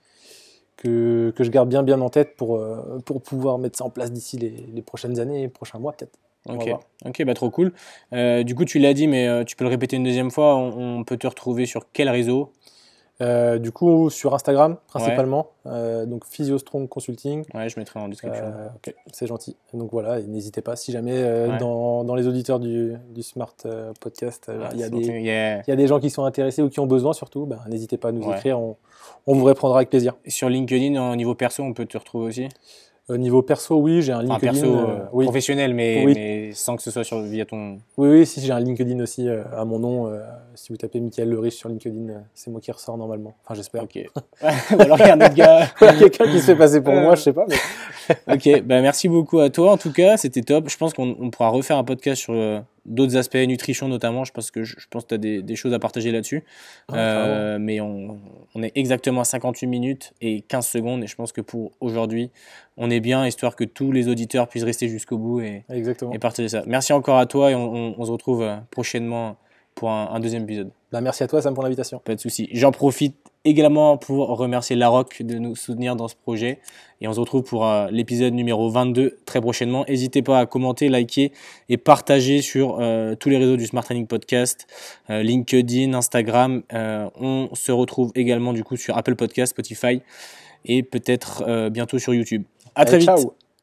que je garde bien en tête pour pouvoir mettre ça en place d'ici les prochaines années, les prochains mois peut-être. Ok, trop cool. Du coup, tu l'as dit, mais tu peux le répéter une deuxième fois. On peut te retrouver sur quel réseau? Du coup, sur Instagram principalement, donc PhysioStrong Consulting. Je mettrai en description. C'est gentil. Donc voilà, et n'hésitez pas, si jamais dans les auditeurs du Smart Podcast, il y a des gens qui sont intéressés ou qui ont besoin surtout, n'hésitez pas à nous écrire, on vous répondra avec plaisir. Et sur LinkedIn, au niveau perso, on peut te retrouver aussi? Niveau perso, oui, j'ai un LinkedIn. Professionnel, mais sans que ce soit via ton... Oui, si j'ai un LinkedIn aussi à mon nom. Si vous tapez Michael Le Riche sur LinkedIn, c'est moi qui ressort normalement. Enfin, j'espère. Ok. Alors, il y a un autre gars. Quelqu'un qui se fait passer pour moi, je sais pas. Mais... Ok, merci beaucoup à toi. En tout cas, c'était top. Je pense qu'on pourra refaire un podcast sur d'autres aspects, nutrition notamment. Je pense que tu as des choses à partager là-dessus. Mais on est exactement à 58 minutes et 15 secondes. Et je pense que pour aujourd'hui, on est bien, histoire que tous les auditeurs puissent rester jusqu'au bout et partager ça. Merci encore à toi et on se retrouve prochainement pour un deuxième épisode. Merci à toi, Sam, pour l'invitation. Pas de souci. J'en profite également pour remercier Larocque de nous soutenir dans ce projet. Et on se retrouve pour l'épisode numéro 22 très prochainement. N'hésitez pas à commenter, liker et partager sur tous les réseaux du Smart Training Podcast, LinkedIn, Instagram. On se retrouve également du coup sur Apple Podcast, Spotify et peut-être bientôt sur YouTube. À très vite. Ciao.